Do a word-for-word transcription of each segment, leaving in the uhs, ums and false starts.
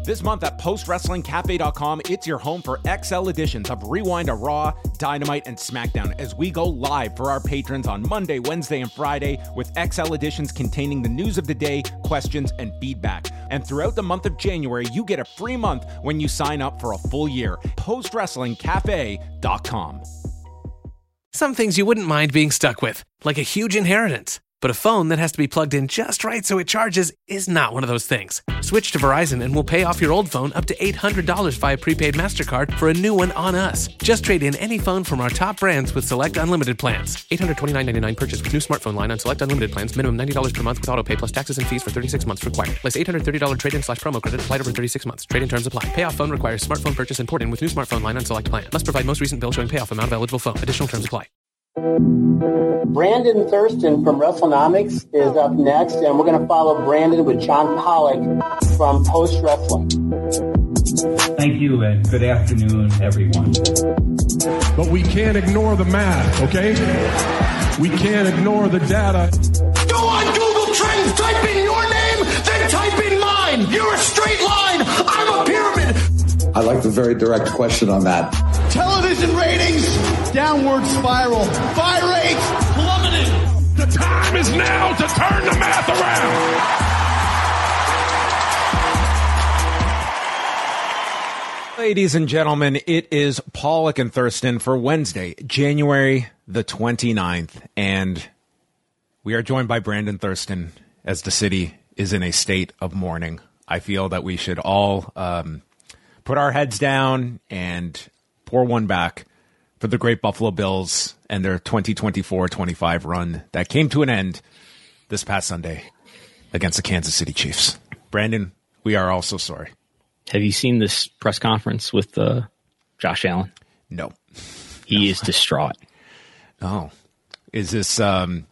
This month at post wrestling cafe dot com, it's your home for X L editions of Rewind to Raw, Dynamite, and SmackDown as we go live for our patrons on Monday, Wednesday, and Friday with X L editions containing the news of the day, questions, and feedback. And throughout the month of January, you get a free month when you sign up for a full year. post wrestling cafe dot com. Some things you wouldn't mind being stuck with, like a huge inheritance. But a phone that has to be plugged in just right so it charges is not one of those things. Switch to Verizon and we'll pay off your old phone up to eight hundred dollars via prepaid MasterCard for a new one on us. Just trade in any phone from our top brands with select unlimited plans. eight hundred twenty-nine dollars and ninety-nine cents purchase with new smartphone line on select unlimited plans. Minimum ninety dollars per month with auto pay plus taxes and fees for thirty-six months required. Less eight hundred thirty dollars trade-in slash promo credit applied over thirty-six months. Trade-in terms apply. Payoff phone requires smartphone purchase and port-in with new smartphone line on select plan. Must provide most recent bill showing payoff amount of eligible phone. Additional terms apply. Brandon Thurston from WrestleNomics is up next, and we're going to follow Brandon with John Pollock from Post Wrestling. Thank you, and good afternoon, everyone. But we can't ignore the math, okay? We can't ignore the data. Go on Google Trends, type in your name, then type in mine. You're a straight line. I'm a pyramid. I like the very direct question on that. Television ratings, downward spiral. Buy rates, plummeting. The time is now to turn the math around. Ladies and gentlemen, it is Pollock and Thurston for Wednesday, January the twenty-ninth, and we are joined by Brandon Thurston as the city is in a state of mourning. I feel that we should all um, put our heads down and pour one back for the great Buffalo Bills and their twenty twenty-four twenty-five run that came to an end this past Sunday against the Kansas City Chiefs. Brandon, we are also sorry. Have you seen this press conference with uh, Josh Allen? No. He no. is distraught. Oh. Is this, um,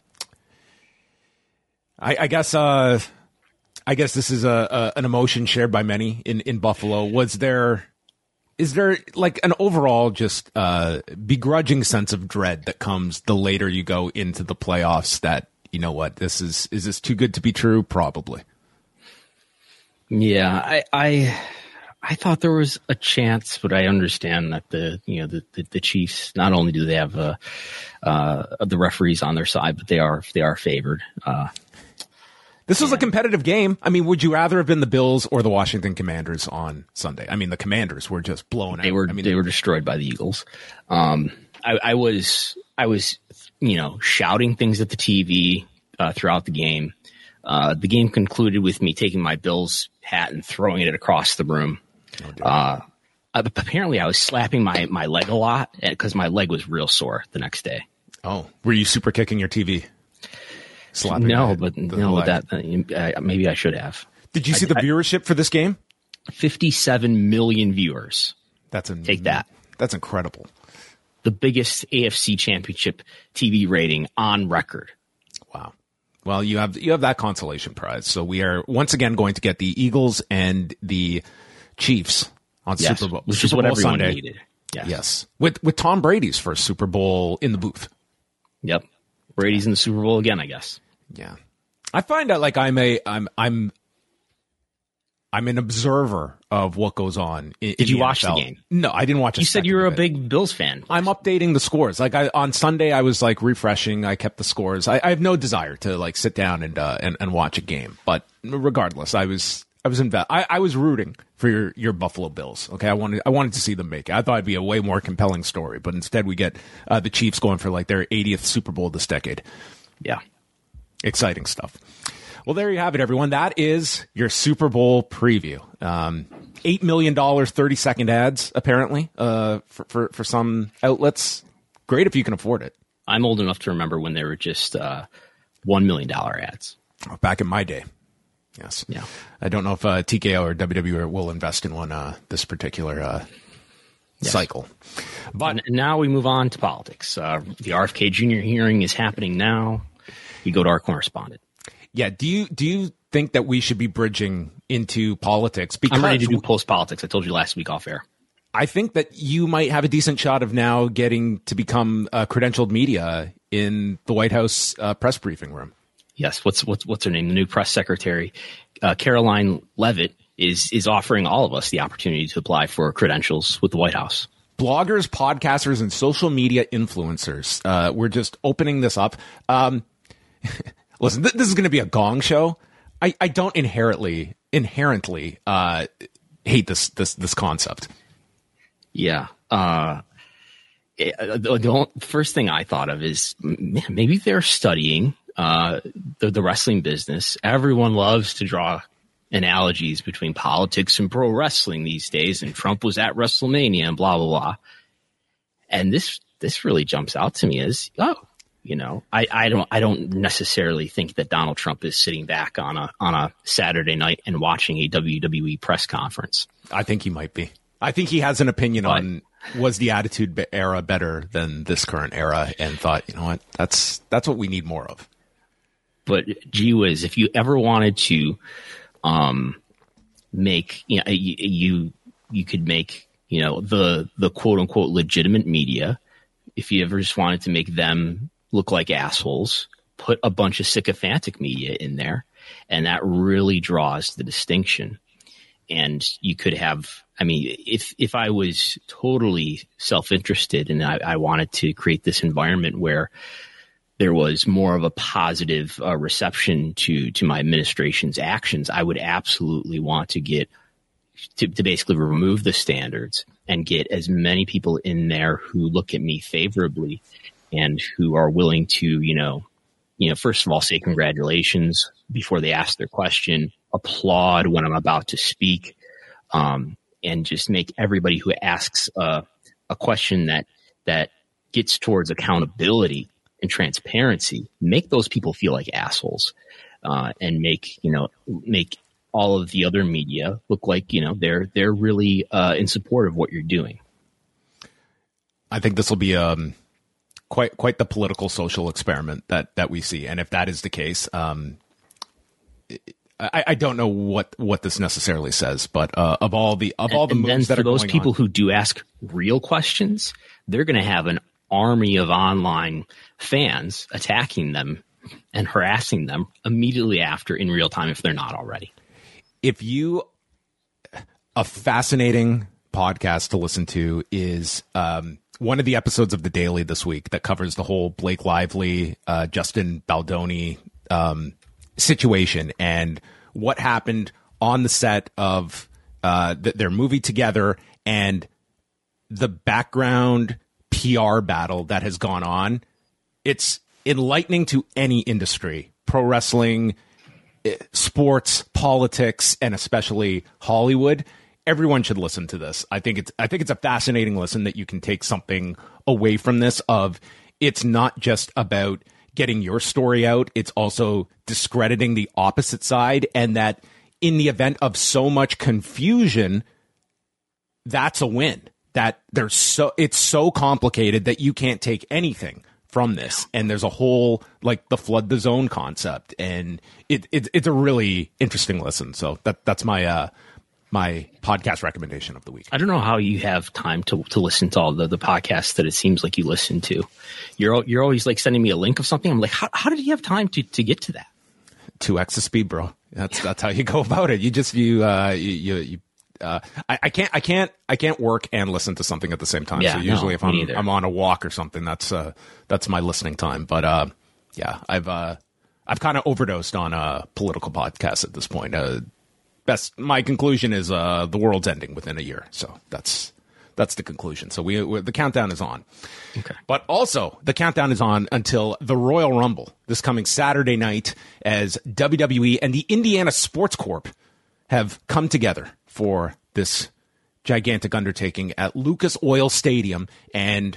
I, I guess, uh, I guess this is a, a an emotion shared by many in, in Buffalo. Was there, is there like an overall just uh, begrudging sense of dread that comes the later you go into the playoffs that, you know what, this is, is this too good to be true? Probably. Yeah, I, I, I thought there was a chance, but I understand that the, you know, the, the, the Chiefs, not only do they have uh, uh, the referees on their side, but they are, they are favored. Uh, This was a competitive game. I mean, would you rather have been the Bills or the Washington Commanders on Sunday? I mean, the Commanders were just blown out. They were I mean, they were destroyed by the Eagles. Um, I, I was I was you know shouting things at the T V uh, throughout the game. Uh, the game concluded with me taking my Bills hat and throwing it across the room. Oh, uh, apparently, I was slapping my my leg a lot because my leg was real sore the next day. Oh, were you super kicking your T V? Slapping no, the, but the no, leg. that uh, maybe I should have. Did you see I, the viewership for this game? fifty-seven million viewers. That's a, take that. That's incredible. The biggest A F C Championship T V rating on record. Wow. Well, you have you have that consolation prize. So we are once again going to get the Eagles and the Chiefs on yes, Super Bowl, which Super is what Bowl everyone Sunday. needed. Yes. yes, with with Tom Brady's first Super Bowl in the booth. Yep. Brady's in the Super Bowl again, I guess. Yeah. I find out like I'm a I'm I'm I'm an observer of what goes on. In, Did in you the watch N F L. the game? No, I didn't watch. A you said you were a of it. big Bills fan. I'm updating the scores. Like I on Sunday, I was like refreshing. I kept the scores. I, I have no desire to like sit down and uh, and and watch a game. But regardless, I was I was inve- I, I was rooting for your, your Buffalo Bills. Okay, I wanted I wanted to see them make it. I thought it'd be a way more compelling story. But instead, we get uh, the Chiefs going for like their eightieth Super Bowl this decade. Yeah. Exciting stuff. Well, there you have it, everyone. That is your Super Bowl preview. Um, eight million dollars, thirty second ads, apparently, uh, for, for, for some outlets. Great if you can afford it. I'm old enough to remember when they were just uh, one million dollars ads. Back in my day. Yes. Yeah. I don't know if uh, T K O or W W E will invest in one uh, this particular uh, yes. cycle. But and now we move on to politics. Uh, the R F K Junior hearing is happening now. We go to our correspondent. Yeah. Do you do you think that we should be bridging into politics? Because I'm ready to do post politics. I told you last week off air. I think that you might have a decent shot of now getting to become uh, credentialed media in the White House uh, press briefing room. Yes. What's what's what's her name? The new press secretary, uh, Caroline Leavitt, is is offering all of us the opportunity to apply for credentials with the White House. Bloggers, podcasters, and social media influencers. Uh, we're just opening this up. Um, listen, th- this is going to be a gong show. I, I don't inherently inherently uh, hate this this this concept. Yeah. Uh, it, the, the first thing I thought of is, man, maybe they're studying uh, the, the wrestling business. Everyone loves to draw analogies between politics and pro wrestling these days, and Trump was at WrestleMania and blah, blah, blah. And this, this really jumps out to me as, oh, you know, I, I don't, I don't necessarily think that Donald Trump is sitting back on a, on a Saturday night and watching a W W E press conference. I think he might be. I think he has an opinion but, on was the Attitude Era better than this current era, and thought, you know what, that's, that's what we need more of. But gee whiz, if you ever wanted to, Um, make, you know, you, you, you could make, you know, the, the quote unquote legitimate media. If you ever just wanted to make them look like assholes, put a bunch of sycophantic media in there, and that really draws the distinction. And you could have, I mean, if, if I was totally self-interested and I, I wanted to create this environment where there was more of a positive uh, reception to, to my administration's actions, I would absolutely want to get to, to basically remove the standards and get as many people in there who look at me favorably and who are willing to, you know, you know, first of all, say congratulations before they ask their question, applaud when I'm about to speak, um, and just make everybody who asks uh, a question that, that gets towards accountability and transparency, make those people feel like assholes, uh, and make, you know, make all of the other media look like, you know, they're, they're really, uh, in support of what you're doing. I think this will be, um, quite, quite the political social experiment that, that we see. And if that is the case, um, I, I don't know what, what this necessarily says, but, uh, of all the, of all the and, and moves that for are those going people on, who do ask real questions, they're going to have an army of online fans attacking them and harassing them immediately after in real time if they're not already. If you, a fascinating podcast to listen to is um, one of the episodes of The Daily this week that covers the whole Blake Lively, uh, Justin Baldoni um, situation and what happened on the set of uh, th- their movie together and the background P R battle that has gone on. It's enlightening to any industry, pro wrestling, sports, politics, and especially Hollywood. Everyone should listen to this. I think it's I think it's a fascinating listen that you can take something away from this of it's not just about getting your story out. It's also discrediting the opposite side, and that in the event of so much confusion, that's a win. That there's so it's so complicated that you can't take anything from this, and there's a whole like the flood the zone concept, and it, it it's a really interesting listen. So that that's my uh my podcast recommendation of the week. I don't know how you have time to to listen to all the, the podcasts that it seems like you listen to. You're you're always like sending me a link of something. I'm like, how how did you have time to to get to that? Two X the speed, bro. That's that's how you go about it. You just you uh you you. you Uh, I, I can't, I can't, I can't work and listen to something at the same time. Yeah, so usually no, if I'm, either. I'm on a walk or something, that's, uh, that's my listening time. But, uh, yeah, I've, uh, I've kind of overdosed on a political podcast at this point. Uh, best, my conclusion is, uh, the world's ending within a year. So that's, that's the conclusion. So we, we the countdown is on. Okay. But also the countdown is on until the Royal Rumble this coming Saturday night as W W E and the Indiana Sports Corp have come together for this gigantic undertaking at Lucas Oil Stadium, and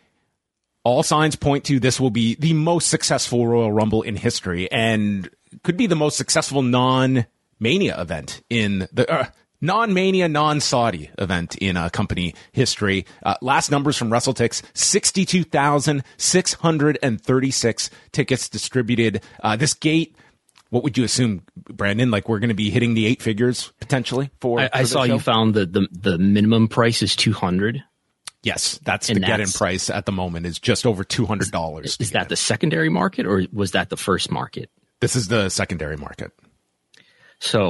all signs point to this will be the most successful Royal Rumble in history, and could be the most successful non-Mania event in the uh, non-Mania, non-Saudi event in uh, company history. Uh, last numbers from WrestleTix: sixty-two thousand six hundred thirty-six tickets distributed. Uh, this gate. What would you assume, Brandon? Like we're going to be hitting the eight figures potentially for. I, for I saw show? You found that the the minimum price is two hundred. Yes, that's and the that's, get-in price at the moment is just over two hundred dollars. Is, is that the secondary market or was that the first market? This is the secondary market. So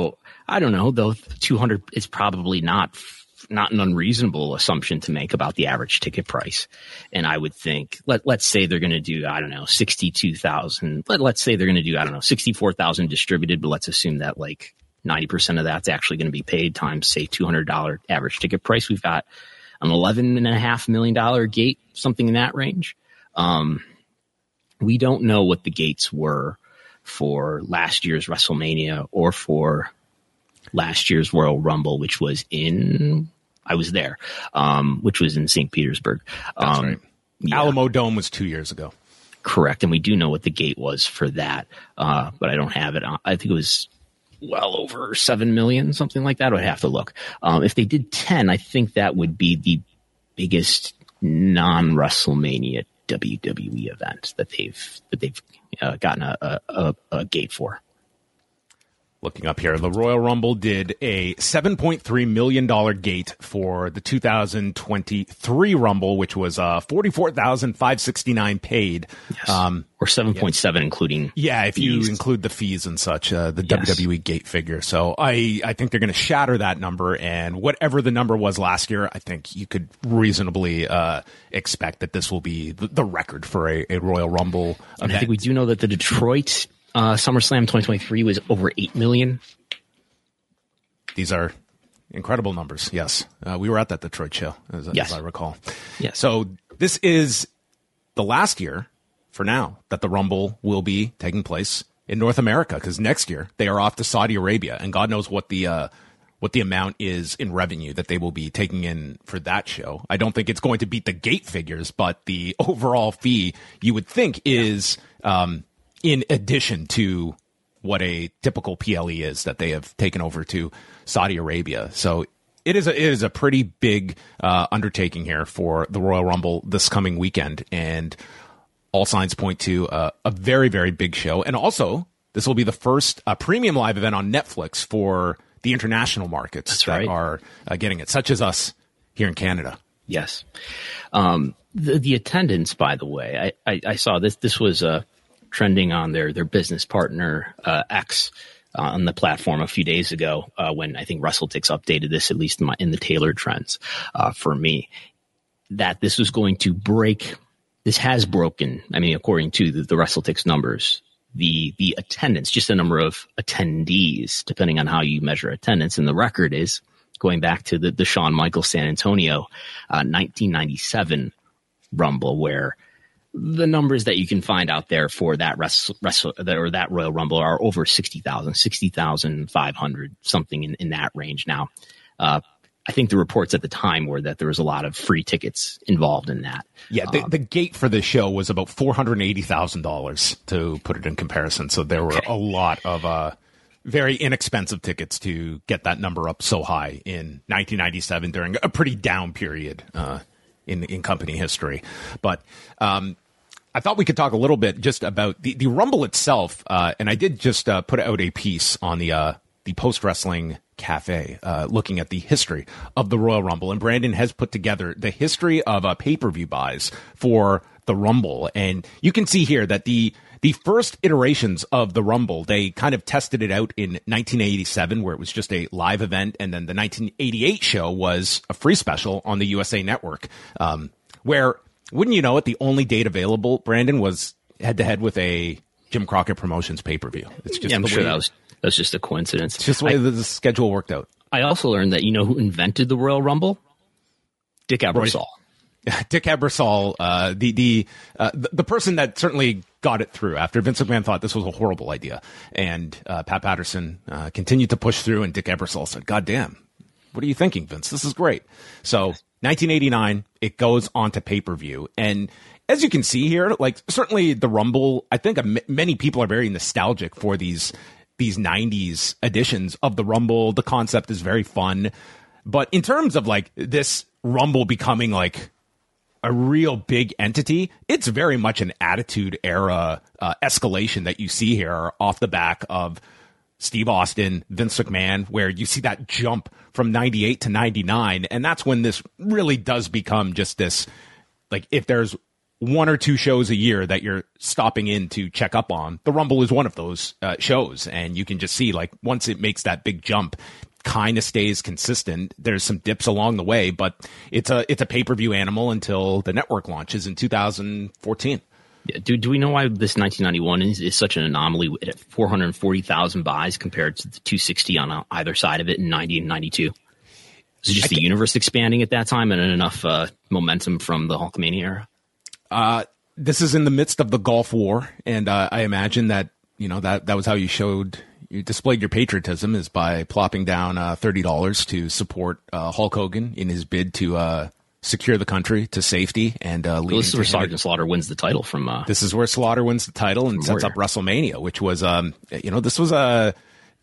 I don't know, though. two hundred is probably not not an unreasonable assumption to make about the average ticket price. And I would think, let, let's say they're going to do, I don't know, sixty-two thousand. Let, let's say they're going to do, I don't know, sixty-four thousand distributed, but let's assume that like ninety percent of that's actually going to be paid times, say, two hundred dollars average ticket price. We've got an eleven point five million dollars gate, something in that range. Um, we don't know what the gates were for last year's WrestleMania or for last year's Royal Rumble, which was in, I was there, um, which was in Saint Petersburg. That's um, right. Yeah. Alamo Dome was two years ago. Correct. And we do know what the gate was for that. Uh, but I don't have it. I think it was well over seven million, something like that. I would have to look. Um, if they did ten, I think that would be the biggest non-WrestleMania W W E event that they've, that they've uh, gotten a, a, a gate for. Looking up here, the Royal Rumble did a seven point three million dollars gate for the two thousand twenty-three Rumble, which was uh, forty-four thousand five hundred sixty-nine paid. Yes. Um, or seven point seven, yeah. including Yeah, if fees. you include the fees and such, uh, the Yes. W W E gate figure. So I, I think they're going to shatter that number, and whatever the number was last year, I think you could reasonably uh, expect that this will be the, the record for a, a Royal Rumble event. And I think we do know that the Detroit Uh, SummerSlam twenty twenty-three was over eight million. These are incredible numbers. Yes. Uh, we were at that Detroit show, as, Yes. as I recall. Yes. So this is the last year, for now, that the Rumble will be taking place in North America, because next year they are off to Saudi Arabia, and God knows what the uh, what the amount is in revenue that they will be taking in for that show. I don't think it's going to beat the gate figures, but the overall fee you would think is um, in addition to what a typical P L E is that they have taken over to Saudi Arabia. So it is a, it is a pretty big uh, undertaking here for the Royal Rumble this coming weekend, and all signs point to uh, a very, very big show. And also, this will be the first uh, premium live event on Netflix for the international markets That's that right. are uh, getting it, such as us here in Canada. Yes. Um, the, the attendance, by the way, I, I, I saw this. This was uh, trending on their their business partner uh, X uh, on the platform a few days ago uh, when I think WrestleTix updated this, at least in, my, in the tailored trends uh, for me, that this was going to break. This has broken. I mean, according to the, the WrestleTix numbers, the the attendance, just the number of attendees, depending on how you measure attendance, and the record is going back to the, the Shawn Michaels San Antonio uh, nineteen ninety-seven Rumble, where the numbers that you can find out there for that wrestle, wrestle or that Royal Rumble are over sixty thousand, sixty thousand five hundred, something in, in that range. Now, uh, I think the reports at the time were that there was a lot of free tickets involved in that. Yeah, the, um, the gate for this show was about four hundred eighty thousand dollars, to put it in comparison. So there were Okay. a lot of uh, very inexpensive tickets to get that number up so high in nineteen ninety-seven during a pretty down period uh, in, in company history. But um, I thought we could talk a little bit just about the, the Rumble itself. Uh, and I did just uh, put out a piece on the uh, the Post Wrestling Cafe, uh, looking at the history of the Royal Rumble. And Brandon has put together the history of uh, pay-per-view buys for the Rumble. And you can see here that the the first iterations of the Rumble, they kind of tested it out in nineteen eighty-seven, where it was just a live event. And then the nineteen eighty-eight show was a free special on the U S A Network, um, where, wouldn't you know it, the only date available, Brandon, was head-to-head with a Jim Crockett Promotions pay-per-view. It's just yeah, I'm the sure way- that was that was just a coincidence. It's just the way I, the, the schedule worked out. I also learned that, you know who invented the Royal Rumble? Dick Ebersol. Dick Ebersol, uh, the the, uh, the the person that certainly got it through after Vince McMahon thought this was a horrible idea, and uh, Pat Patterson uh, continued to push through, and Dick Ebersol said, "God damn, what are you thinking, Vince? This is great." So, nineteen eighty-nine, it goes on to pay per view, and as you can see here, like certainly the Rumble, I think m- many people are very nostalgic for these these nineties editions of the Rumble. The concept is very fun, but in terms of like this Rumble becoming like a real big entity, it's very much an Attitude Era uh, escalation that you see here off the back of Steve Austin, Vince McMahon, where you see that jump from ninety-eight to ninety-nine. And that's when this really does become just this, like, if there's one or two shows a year that you're stopping in to check up on. The Rumble is one of those uh, shows, and you can just see, like, once it makes that big jump, kind of stays consistent. There's some dips along the way, but it's a it's a pay-per-view animal until the network launches in two thousand fourteen. Yeah, do do we know why this nineteen ninety-one is, is such an anomaly at four hundred forty thousand buys compared to the two hundred sixty on either side of it in ninety and ninety-two? Was it just the universe expanding at that time and enough uh, momentum from the Hulkamania era? Uh, this is in the midst of the Gulf War, and uh, I imagine that, you know, that, that was how you showed, you displayed your patriotism, is by plopping down uh, thirty dollars to support uh, Hulk Hogan in his bid to uh, secure the country to safety. And uh, well, this is where Sergeant Slaughter wins the title from. Uh, this is where Slaughter wins the title and sets up WrestleMania, which was, um, you know, this was a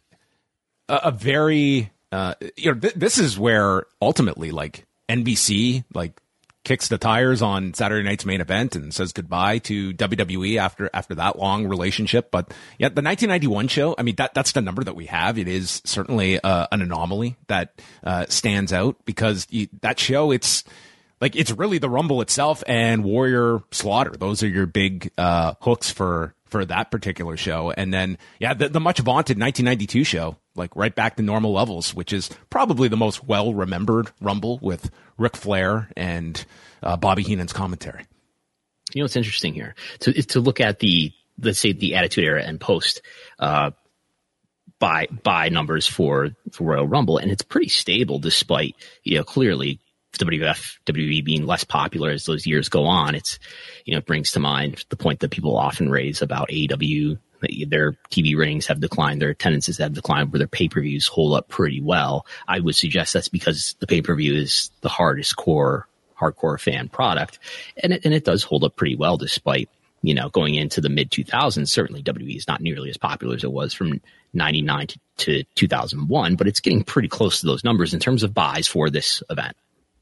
a, a very, uh, you know, th- this is where ultimately, like, N B C, like, kicks the tires on Saturday night's main event and says goodbye to W W E after after that long relationship. But yeah, the nineteen ninety-one show, I mean, that that's the number that we have. It is certainly uh, an anomaly that uh, stands out because you, that show, it's like, it's really the Rumble itself and Warrior Slaughter. Those are your big uh, hooks for for that particular show. And then, yeah, the, the much vaunted nineteen ninety-two show, like right back to normal levels, which is probably the most well-remembered Rumble with Ric Flair and uh, Bobby Heenan's commentary. You know, what's interesting here to to look at the, let's say, the Attitude Era and post uh, buy buy numbers for, for Royal Rumble, and it's pretty stable despite, you know, clearly W W F, W W E being less popular as those years go on. It's, you know, it brings to mind the point that people often raise about A E W. Their T V ratings have declined, their attendances have declined, where their pay-per-views hold up pretty well. I would suggest that's because the pay-per-view is the hardest core, hardcore fan product, and it, and it does hold up pretty well despite, you know, going into the mid two thousands. Certainly W W E is not nearly as popular as it was from ninety-nine to, to two thousand one, but it's getting pretty close to those numbers in terms of buys for this event.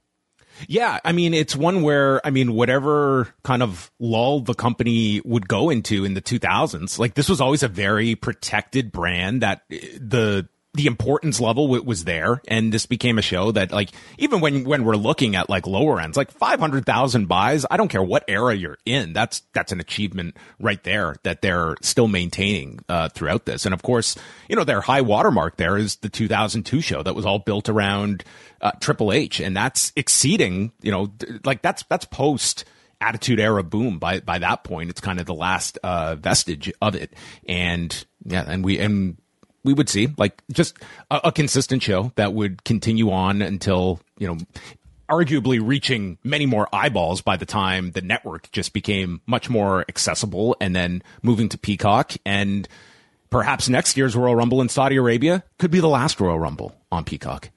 Yeah, I mean, it's one where, I mean, whatever kind of lull the company would go into in the two thousands, like, this was always a very protected brand that the the importance level w- was there. And this became a show that, like, even when when we're looking at, like, lower ends, like five hundred thousand buys, I don't care what era you're in, that's that's an achievement right there that they're still maintaining uh, throughout this. And of course, you know, their high watermark there is the two thousand two show that was all built around uh, Triple H, and that's exceeding, you know, like, that's that's post Attitude Era boom. By by that point, it's kind of the last uh, vestige of it. And yeah, and we and we would see, like, just a, a consistent show that would continue on until, you know, arguably reaching many more eyeballs by the time the network just became much more accessible, and then moving to Peacock. And perhaps next year's Royal Rumble in Saudi Arabia could be the last Royal Rumble on Peacock.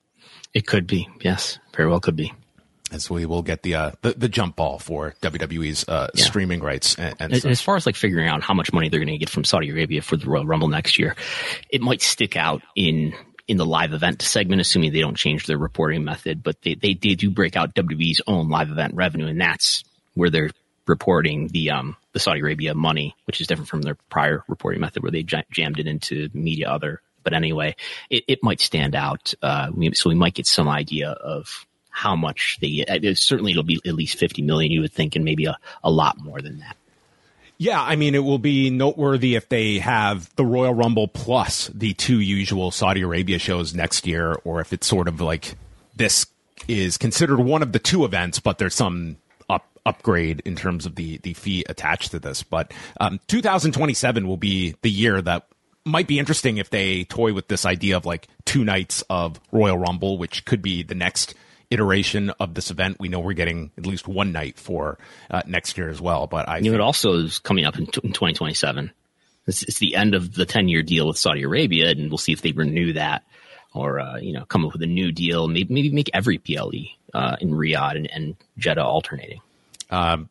It could be, yes, very well could be. As we will get the uh, the, the jump ball for W W E's uh, yeah. streaming rights. And, and as, as far as, like, figuring out how much money they're going to get from Saudi Arabia for the Royal Rumble next year, it might stick out in in the live event segment, assuming they don't change their reporting method. But they, they, they do break out W W E's own live event revenue, and that's where they're reporting the um the Saudi Arabia money, which is different from their prior reporting method where they j- jammed it into media other. But anyway, it, it might stand out. Uh, so we might get some idea of how much they get. Certainly it'll be at least fifty million, you would think, and maybe a, a lot more than that. Yeah, I mean, it will be noteworthy if they have the Royal Rumble plus the two usual Saudi Arabia shows next year, or if it's sort of like this is considered one of the two events, but there's some up, upgrade in terms of the, the fee attached to this. But um, two thousand twenty-seven will be the year that might be interesting if they toy with this idea of, like, two nights of Royal Rumble, which could be the next iteration of this event. We know we're getting at least one night for uh, next year as well. But I, you know, it also is coming up in, t- in twenty twenty-seven. It's, it's the end of the ten-year deal with Saudi Arabia, and we'll see if they renew that, or uh, you know, come up with a new deal. Maybe maybe make every P L E uh, in Riyadh and, and Jeddah alternating. Um,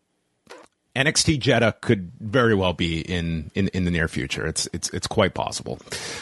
N X T Jeddah could very well be in, in, in the near future. It's it's it's quite possible.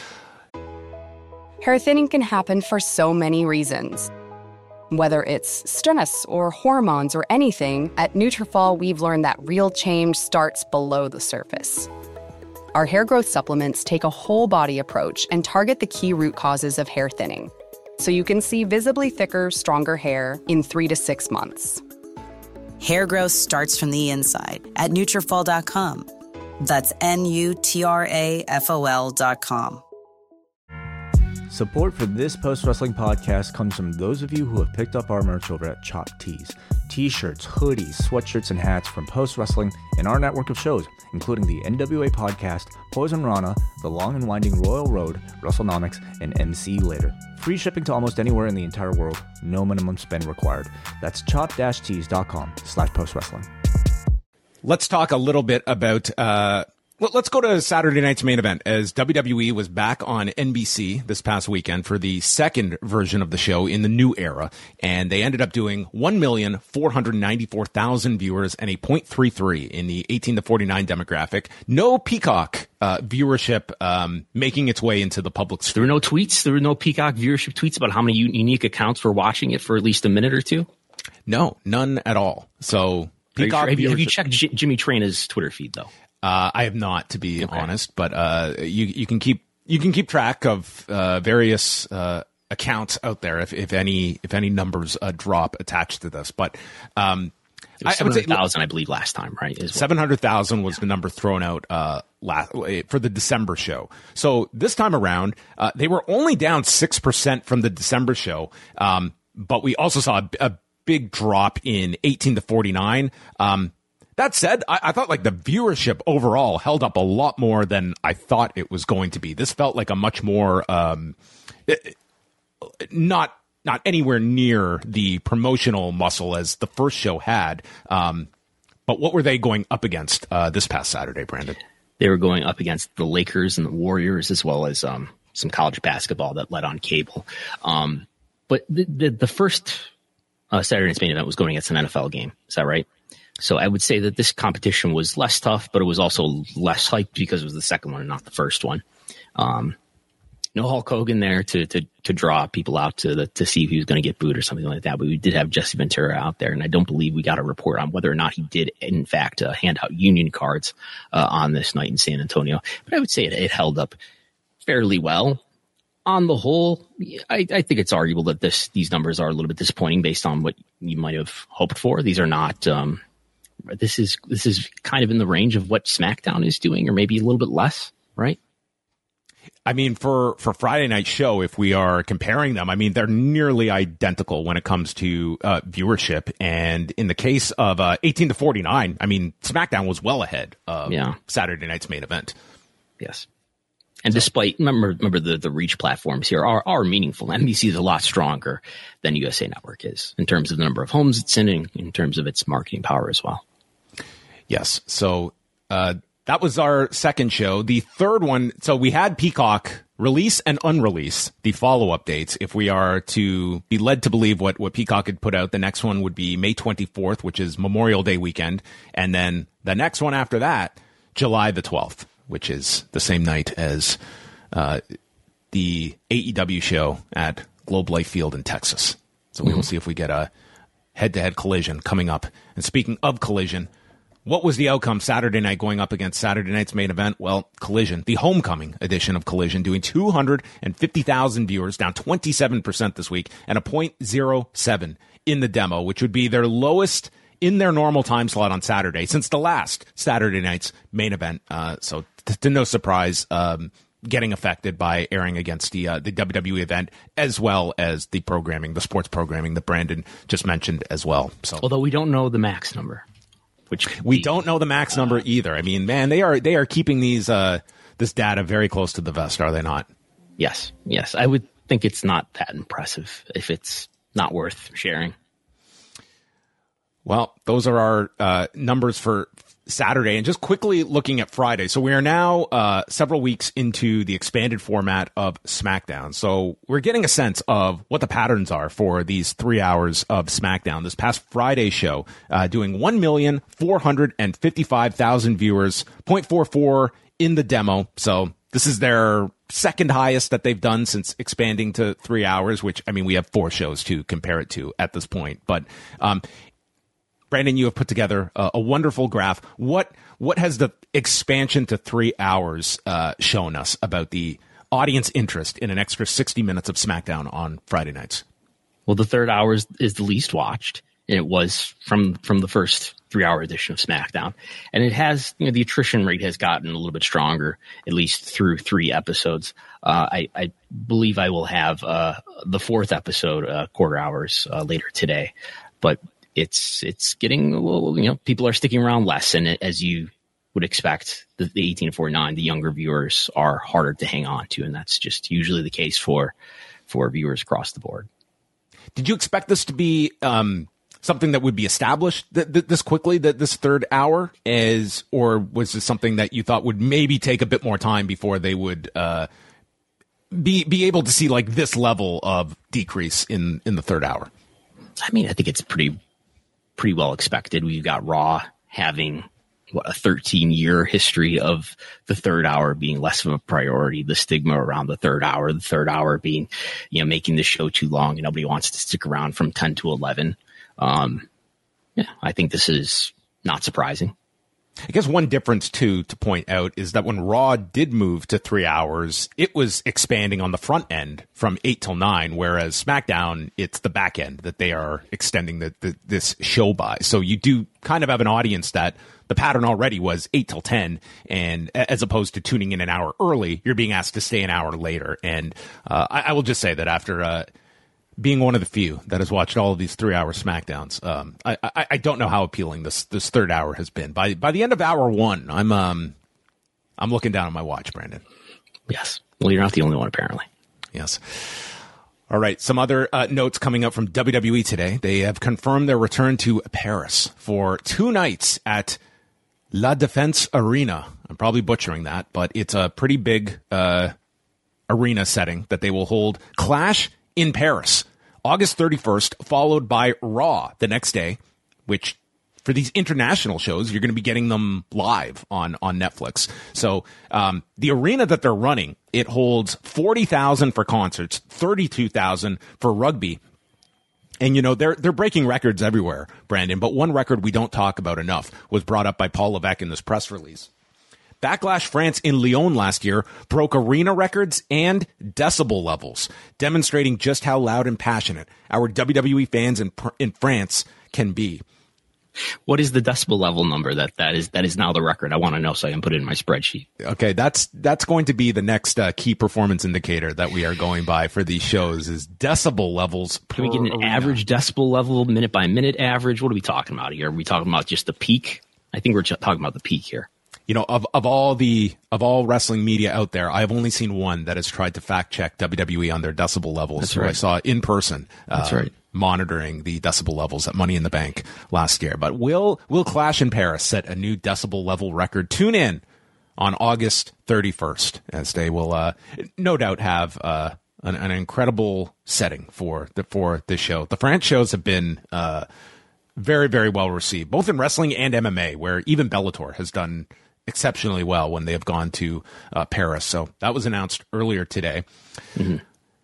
Hair thinning can happen for so many reasons. Whether it's stress or hormones or anything, at Nutrafol we've learned that real change starts below the surface. Our hair growth supplements take a whole-body approach and target the key root causes of hair thinning, so you can see visibly thicker, stronger hair in three to six months. Hair growth starts from the inside at Nutrafol dot com. That's N U T R A F O L dot com. Support for this Post Wrestling podcast comes from those of you who have picked up our merch over at Chop Tees. T-shirts, hoodies, sweatshirts, and hats from Post Wrestling and our network of shows, including the N W A Podcast, Poison Rana, The Long and Winding Royal Road, WrestleNomics, and M C Later. Free shipping to almost anywhere in the entire world. No minimum spend required. That's chop-tees.com slash postwrestling. Let's talk a little bit about... Uh Let's go to Saturday night's main event, as W W E was back on N B C this past weekend for the second version of the show in the new era, and they ended up doing one million four hundred ninety-four thousand viewers and a point three three in the eighteen to forty-nine demographic. No Peacock uh, viewership um, making its way into the public sphere. There were no tweets? There were no Peacock viewership tweets about how many unique accounts were watching it for at least a minute or two? No, none at all. So Peacock sure? have, you, have you viewership- checked J- Jimmy Traina's Twitter feed, though? Uh, I have not, to be okay. honest, but uh, you you can keep you can keep track of uh, various uh, accounts out there if, if any if any numbers uh, drop attached to this. But um, it was seven hundred thousand, I believe, last time, right? Seven hundred thousand was yeah. the number thrown out uh, last for the December show. So this time around, uh, they were only down six percent from the December show, um, but we also saw a, a big drop in eighteen to forty-nine. Um, That said, I, I thought like the viewership overall held up a lot more than I thought it was going to be. This felt like a much more um, it, not not anywhere near the promotional muscle as the first show had. Um, but what were they going up against uh, this past Saturday, Brandon? They were going up against the Lakers and the Warriors, as well as um, some college basketball that led on cable. Um, but the the, the first uh, Saturday night's main event was going against an N F L game. Is that right? So I would say that this competition was less tough, but it was also less hyped because it was the second one and not the first one. Um, no Hulk Hogan there to to to draw people out to the, to see if he was going to get booed or something like that. But we did have Jesse Ventura out there, and I don't believe we got a report on whether or not he did, in fact, uh, hand out union cards uh, on this night in San Antonio. But I would say it, it held up fairly well. On the whole, I, I think it's arguable that this these numbers are a little bit disappointing based on what you might have hoped for. These are not... Um, This is this is kind of in the range of what SmackDown is doing, or maybe a little bit less, right? I mean, for, for Friday Night Show, if we are comparing them, I mean, they're nearly identical when it comes to uh, viewership. And in the case of uh, eighteen to forty-nine, I mean, SmackDown was well ahead of yeah. Saturday night's main event. Yes. And so, despite, remember, remember the, the reach platforms here are, are meaningful. N B C is a lot stronger than U S A Network is in terms of the number of homes it's in, and in terms of its marketing power as well. Yes. So uh, that was our second show. The third one, so we had Peacock release and unrelease the follow-up dates. If we are to be led to believe what, what Peacock had put out, the next one would be May twenty-fourth, which is Memorial Day weekend. And then the next one after that, July the twelfth, which is the same night as uh, the A E W show at Globe Life Field in Texas. So we mm-hmm. will see if we get a head-to-head collision coming up. And speaking of collision, what was the outcome Saturday night going up against Saturday night's main event? Well, Collision, the homecoming edition of Collision, doing two hundred fifty thousand viewers, down twenty-seven percent this week, and a point oh seven in the demo, which would be their lowest in their normal time slot on Saturday since the last Saturday night's main event. Uh, so t- to no surprise, um, getting affected by airing against the uh, the W W E event, as well as the programming, the sports programming that Brandon just mentioned as well. So, although we don't know the max number. Which we don't know the max number either. I mean, man, they are they are keeping these uh, this data very close to the vest, are they not? Yes, yes. I would think it's not that impressive if it's not worth sharing. Well, those are our uh, numbers for Saturday. And just quickly looking at Friday. So we are now uh, several weeks into the expanded format of SmackDown. So we're getting a sense of what the patterns are for these three hours of SmackDown. This past Friday show, uh, doing one million four hundred fifty-five thousand viewers, zero point four four in the demo. So this is their second highest that they've done since expanding to three hours, which, I mean, we have four shows to compare it to at this point. But, um, Brandon, you have put together a, a wonderful graph. What what has the expansion to three hours uh, shown us about the audience interest in an extra sixty minutes of SmackDown on Friday nights? Well, the third hour is, is the least watched, it was from from the first three-hour edition of SmackDown. And it has, you know, the attrition rate has gotten a little bit stronger, at least through three episodes. Uh, I, I believe I will have uh, the fourth episode uh, quarter hours uh, later today. But it's it's getting a little, you know, people are sticking around less. And as you would expect, the, the eighteen to forty-nine, the younger viewers are harder to hang on to. And that's just usually the case for for viewers across the board. Did you expect this to be um, something that would be established th- th- this quickly, that this third hour is, or was this something that you thought would maybe take a bit more time before they would uh, be be able to see like this level of decrease in, in the third hour? I mean, I think it's pretty pretty well expected. We've got Raw having what, a thirteen year history of the third hour being less of a priority, the stigma around the third hour, the third hour being, you know, making the show too long and nobody wants to stick around from ten to eleven. Um, yeah, I think this is not surprising. I guess one difference, too, to point out is that when Raw did move to three hours, it was expanding on the front end from eight till nine, whereas SmackDown, it's the back end that they are extending the, the, this show by. So you do kind of have an audience that the pattern already was eight till ten, and as opposed to tuning in an hour early, you're being asked to stay an hour later. And uh, I, I will just say that after uh, being one of the few that has watched all of these three-hour SmackDowns, um, I, I, I don't know how appealing this this third hour has been. By by the end of hour one, I'm um I'm looking down at my watch, Brandon. Yes. Well, you're not the only one, apparently. Yes. All right. Some other uh, notes coming up from W W E today. They have confirmed their return to Paris for two nights at La Défense Arena. I'm probably butchering that, but it's a pretty big uh, arena setting that they will hold Clash in Paris, August thirty-first, followed by Raw the next day, which for these international shows, you're going to be getting them live on, on Netflix. So um, the arena that they're running, it holds forty thousand for concerts, thirty-two thousand for rugby. And, you know, they're they're breaking records everywhere, Brandon. But one record we don't talk about enough was brought up by Paul Levesque in this press release. Backlash France in Lyon last year broke arena records and decibel levels, demonstrating just how loud and passionate our W W E fans in in France can be. What is the decibel level number that that is that is now the record? I want to know so I can put it in my spreadsheet. Okay, that's that's going to be the next uh, key performance indicator that we are going by for these shows is decibel levels. Can we get an arena. Average decibel level, minute by minute average? What are we talking about here? Are we talking about just the peak? I think we're just talking about the peak here. You know, of, of all the of all wrestling media out there, I've only seen one that has tried to fact check W W E on their decibel levels. That's who right. I saw in person. That's uh, right. Monitoring the decibel levels at Money in the Bank last year. But will will Clash in Paris set a new decibel level record? Tune in on August thirty-first, as they will uh, no doubt have uh, an, an incredible setting for the for this show. The France shows have been uh, very very well received, both in wrestling and M M A, where even Bellator has done exceptionally well when they have gone to uh, Paris. So that was announced earlier today. Mm-hmm.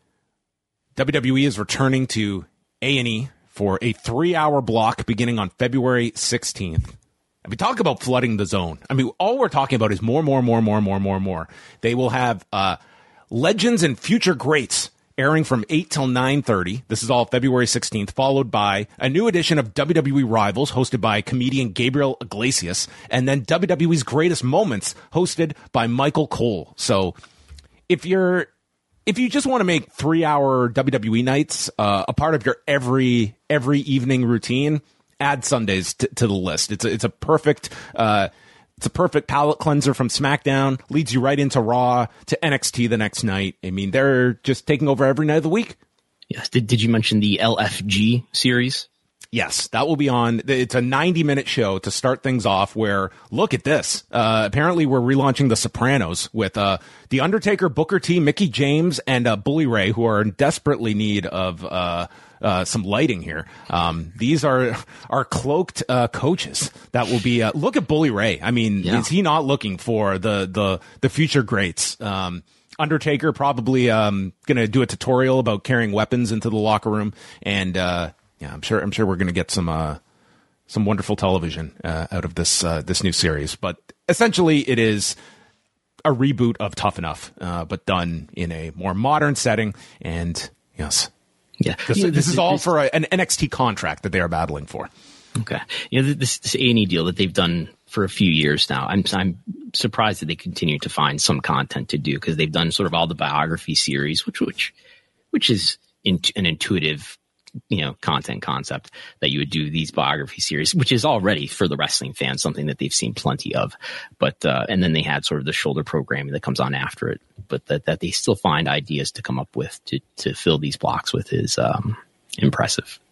W W E is returning to A and E for a three-hour block beginning on February sixteenth. And we talk about flooding the zone. I mean, all we're talking about is more, more, more, more, more, more, more. They will have uh, Legends and Future Greats airing from eight till nine thirty. This is all February sixteenth, followed by a new edition of W W E Rivals hosted by comedian Gabriel Iglesias, and then W W E's Greatest Moments hosted by Michael Cole. So if you're if you just want to make three-hour W W E nights uh, a part of your every every evening routine, add Sundays t- to the list. It's a, it's a perfect uh, it's a perfect palate cleanser from SmackDown. Leads you right into Raw to N X T the next night. I mean, they're just taking over every night of the week. Yes. Did Did you mention the L F G series? Yes, that will be on. It's a ninety minute show to start things off where, look at this. Uh, apparently we're relaunching The Sopranos with, uh, The Undertaker, Booker T, Mickey James, and, uh, Bully Ray, who are in desperately need of, uh, uh, some lighting here. Um, these are, are cloaked, uh, coaches that will be, uh, look at Bully Ray. I mean, yeah. Is he not looking for the, the, the future greats? Um, Undertaker probably, um, gonna do a tutorial about carrying weapons into the locker room and, uh, Yeah, I'm sure. I'm sure we're going to get some uh, some wonderful television uh, out of this uh, this new series. But essentially, it is a reboot of Tough Enough, uh, but done in a more modern setting. And yes, Yeah. This, You know, this this is all this- for a, an N X T contract that they are battling for. Okay. You know, this, this A and E deal that they've done for a few years now, I'm, I'm surprised that they continue to find some content to do, because they've done sort of all the biography series, which, which, which is in, an intuitive, you know, content concept that you would do these biography series, which is already for the wrestling fans, something that they've seen plenty of. But, uh, and then they had sort of the shoulder programming that comes on after it, but that, that they still find ideas to come up with to, to fill these blocks with is, um, impressive.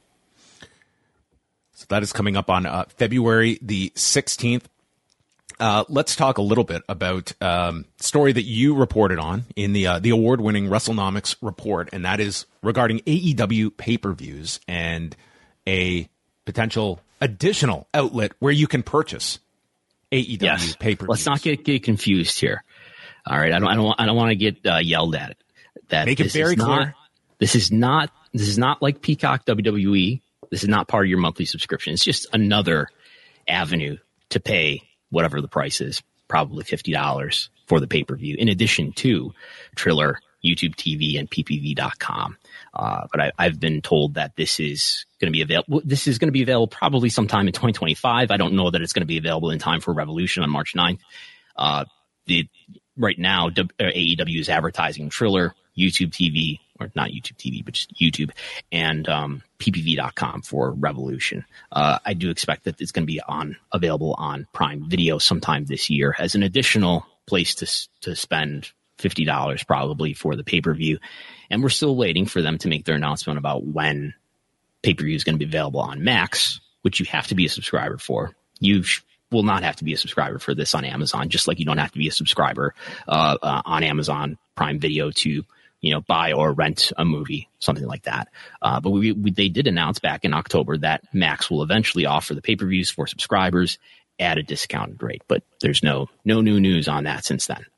So that is coming up on uh, February the sixteenth. Uh, let's talk a little bit about um, story that you reported on in the uh, the award-winning WrestleNomics report, and that is regarding A E W pay-per-views and a potential additional outlet where you can purchase A E W yes. pay-per-views. Let's not get, get confused here. All right, I don't I don't I don't want to get uh, yelled at. That Make it this very is not, clear. This is not this is not like Peacock W W E. This is not part of your monthly subscription. It's just another avenue to pay whatever the price is, probably fifty dollars for the pay-per-view, in addition to Triller, YouTube T V, and P P V dot com. Uh, but I, I've been told that this is going to be available. This is going to be available probably sometime in twenty twenty-five. I don't know that it's going to be available in time for Revolution on March ninth. Uh, the right now, A E W is advertising Triller, YouTube T V, or not YouTube T V, but just YouTube, and um, P P V dot com for Revolution. Uh, I do expect that it's going to be on available on Prime Video sometime this year as an additional place to to spend fifty dollars probably for the pay-per-view. And we're still waiting for them to make their announcement about when pay-per-view is going to be available on Max, which you have to be a subscriber for. You sh- will not have to be a subscriber for this on Amazon, just like you don't have to be a subscriber uh, uh, on Amazon Prime Video to, you know, buy or rent a movie, something like that. Uh, but we, we, they did announce back in October that Max will eventually offer the pay-per-views for subscribers at a discounted rate, but there's no, no new news on that since then.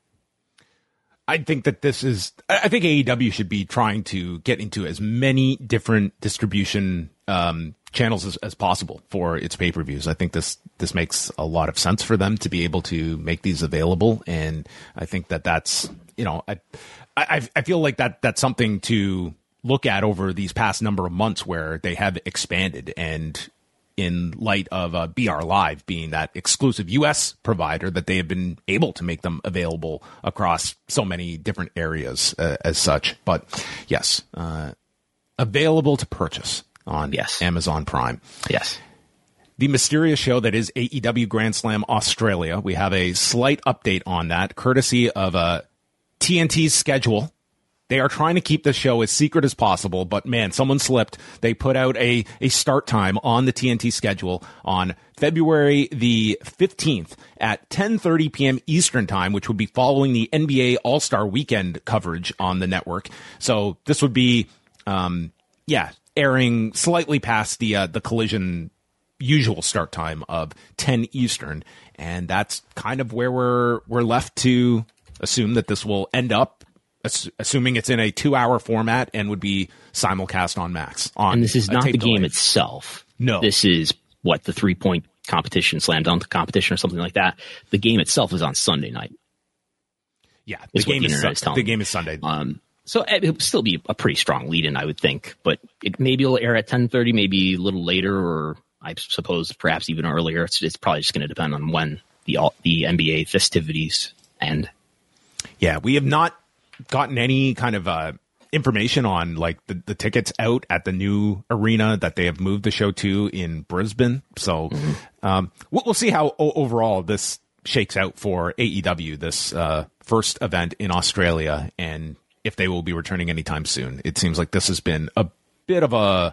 I think that this is, I think A E W should be trying to get into as many different distribution um, channels as, as possible for its pay-per-views. I think this, this makes a lot of sense for them to be able to make these available. And I think that that's, you know, I, I, I feel like that that's something to look at over these past number of months where they have expanded, and in light of uh, B R Live being that exclusive U S provider, that they have been able to make them available across so many different areas uh, as such. But yes, uh, available to purchase on yes. Amazon Prime. Yes. The mysterious show that is A E W Grand Slam Australia. We have a slight update on that, courtesy of uh, T N T's schedule. They are trying to keep the show as secret as possible, but man, someone slipped. They put out a, a start time on the T N T schedule on February the fifteenth at ten thirty p.m. Eastern time, which would be following the N B A All-Star Weekend coverage on the network. So this would be, um, yeah, airing slightly past the uh, the Collision usual start time of ten Eastern, and that's kind of where we're we're left to assume that this will end up, assuming it's in a two-hour format and would be simulcast on Max. On and this is not the game delay. itself. No. This is, what, the three-point competition, slam dunk competition or something like that. The game itself is on Sunday night. Yeah, the game the is, is the game is Sunday. Um, so it will still be a pretty strong lead-in, I would think. But it, maybe it'll air at ten thirty, maybe a little later, or I suppose perhaps even earlier. It's, it's probably just going to depend on when the the N B A festivities end. Yeah, we have not gotten any kind of uh, information on like the, the tickets out at the new arena that they have moved the show to in Brisbane. So mm-hmm. um, we'll, we'll see how o- overall this shakes out for A E W, this uh, first event in Australia, and if they will be returning anytime soon. It seems like this has been a bit of a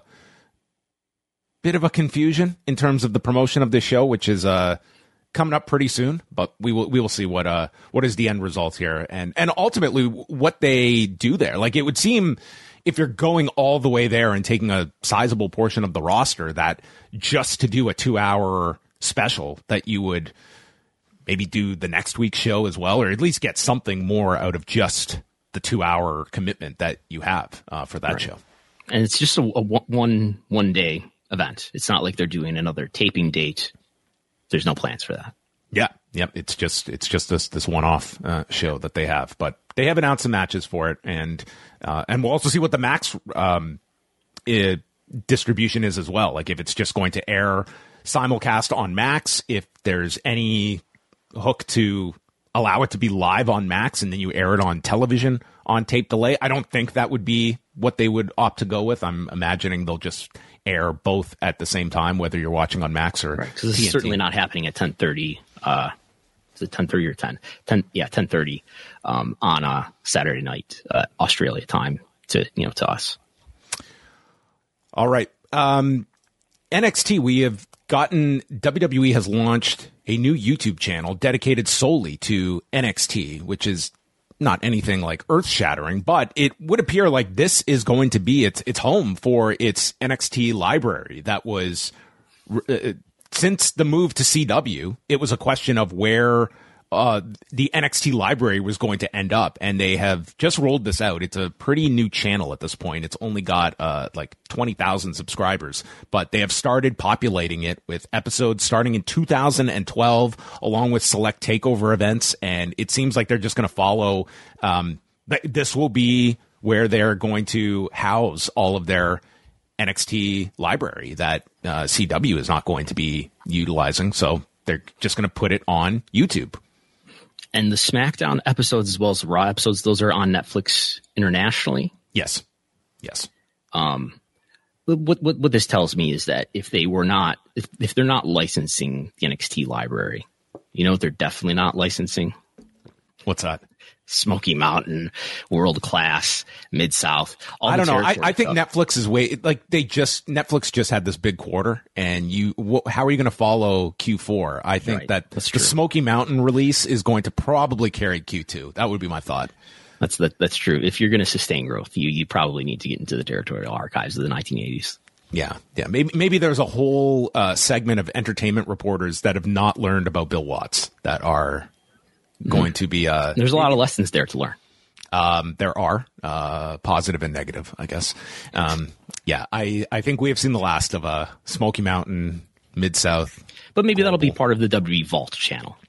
bit of a confusion in terms of the promotion of this show, which is uh, coming up pretty soon, but we will we will see what uh what is the end result here, and and ultimately what they do there. Like, it would seem, if you're going all the way there and taking a sizable portion of the roster, that just to do a two hour special, that you would maybe do the next week's show as well, or at least get something more out of just the two hour commitment that you have uh, for that right. show. And it's just a, a one one day event. It's not like they're doing another taping date. There's no plans for that. Yeah, yep. It's just it's just this this one off uh, show that they have, but they have announced some matches for it, and uh, and we'll also see what the Max um, uh, distribution is as well. Like if it's just going to air simulcast on Max, if there's any hook to allow it to be live on Max and then you air it on television on tape delay. I don't think that would be what they would opt to go with. I'm imagining they'll just air both at the same time, whether you're watching on Max or right, because this is certainly not happening at ten thirty. Uh, is it ten thirty or ten? ten yeah, ten thirty um, on a Saturday night, uh, Australia time to you know to us. All right, um, N X T. We have gotten W W E has launched a new YouTube channel dedicated solely to N X T, which is not anything like earth-shattering, but it would appear like this is going to be its its home for its N X T library. That was uh, since the move to C W, it was a question of where uh, the N X T library was going to end up, and they have just rolled this out. It's a pretty new channel at this point. It's only got uh, like twenty thousand subscribers, but they have started populating it with episodes starting in two thousand twelve, along with select takeover events, and it seems like they're just going to follow. Um, this will be where they're going to house all of their N X T library that uh, C W is not going to be utilizing, so they're just going to put it on YouTube. And the SmackDown episodes as well as the Raw episodes, those are on Netflix internationally? Yes. Yes. Um, what, what, what this tells me is that if they were not, if, if they're not licensing the N X T library, you know what they're definitely not licensing? What's that? Smoky Mountain, World Class, Mid-South. All I don't know. I, I think stuff. Netflix is way like they just Netflix just had this big quarter, and you wh- how are you going to follow Q four? I think Right. that That's the true. Smoky Mountain release is going to probably carry Q two. That would be my thought. That's that, that's true. If you're going to sustain growth, you you probably need to get into the territorial archives of the nineteen eighties. Yeah, yeah. Maybe maybe there's a whole uh, segment of entertainment reporters that have not learned about Bill Watts that are going to be. Uh, There's a lot of lessons there to learn. Um, there are uh, positive and negative, I guess. Um, yeah, I, I think we have seen the last of uh, Smoky Mountain, Mid-South. But maybe that'll be part of the W W E Vault channel.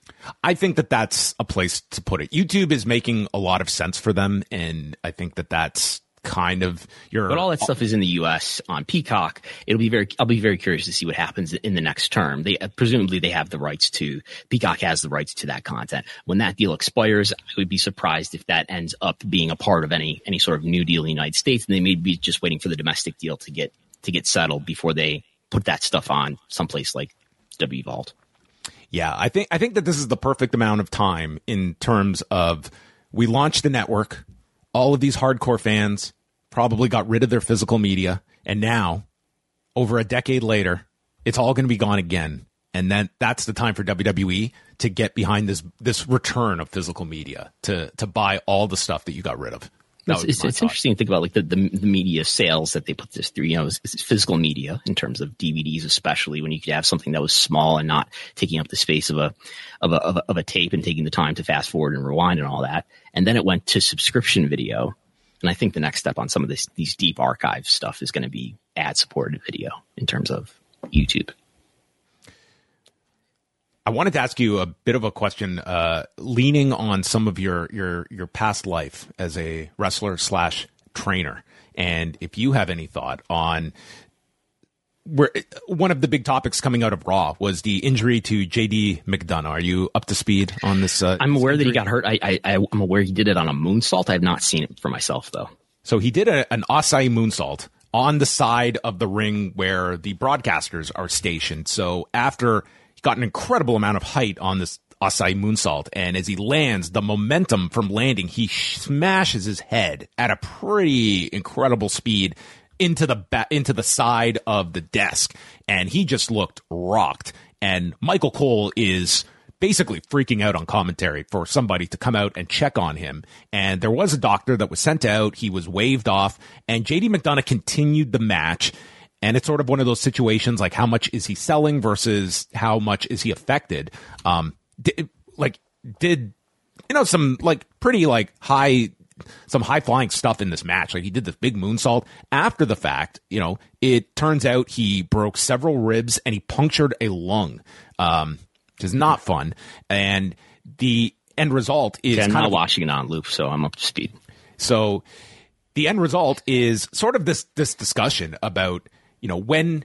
I think that that's a place to put it. YouTube is making a lot of sense for them, and I think that that's kind of your. But all that stuff is in the U S on Peacock. It'll be very. I'll be very curious to see what happens in the next term. They uh, presumably they have the rights to. Peacock has the rights to that content. When that deal expires, I would be surprised if that ends up being a part of any any sort of new deal in the United States. And they may be just waiting for the domestic deal to get to get settled before they put that stuff on someplace like W W E Vault. Yeah, I think I think that this is the perfect amount of time in terms of we launched the network. All of these hardcore fans probably got rid of their physical media, and now, over a decade later, it's all going to be gone again. And then that's the time for W W E to get behind this this return of physical media to to buy all the stuff that you got rid of. It's, it's, it's interesting to think about like the, the, the media sales that they put this through, you know, it's, it's physical media in terms of D V Ds, especially when you could have something that was small and not taking up the space of a, of a, of a, of a tape and taking the time to fast forward and rewind and all that. And then it went to subscription video. And I think the next step on some of this, these deep archive stuff is going to be ad supported video in terms of YouTube. I wanted to ask you a bit of a question, uh, leaning on some of your, your, your past life as a wrestler slash trainer. And if you have any thought on where one of the big topics coming out of Raw was the injury to J D McDonough. Are you up to speed on this? Uh, I'm aware injury? that he got hurt. I, I, I'm aware he did it on a moonsault. I have not seen it for myself though. So he did a, an Asai moonsault on the side of the ring where the broadcasters are stationed. So after he got an incredible amount of height on this Asai moonsault, and as he lands, the momentum from landing, he smashes his head at a pretty incredible speed into the ba- into the side of the desk, and he just looked rocked. And Michael Cole is basically freaking out on commentary for somebody to come out and check on him. And there was a doctor that was sent out. He was waved off, and J D McDonough continued the match. And it's sort of one of those situations like how much is he selling versus how much is he affected. Um, did, like did you know some like pretty like high. some high flying stuff in this match. Like he did this big moonsault. After the fact, you know, it turns out he broke several ribs and he punctured a lung, um, which is not fun. And the end result is yeah, I'm kind not of watching it on loop, so I'm up to speed. So the end result is sort of this this discussion about, you know, when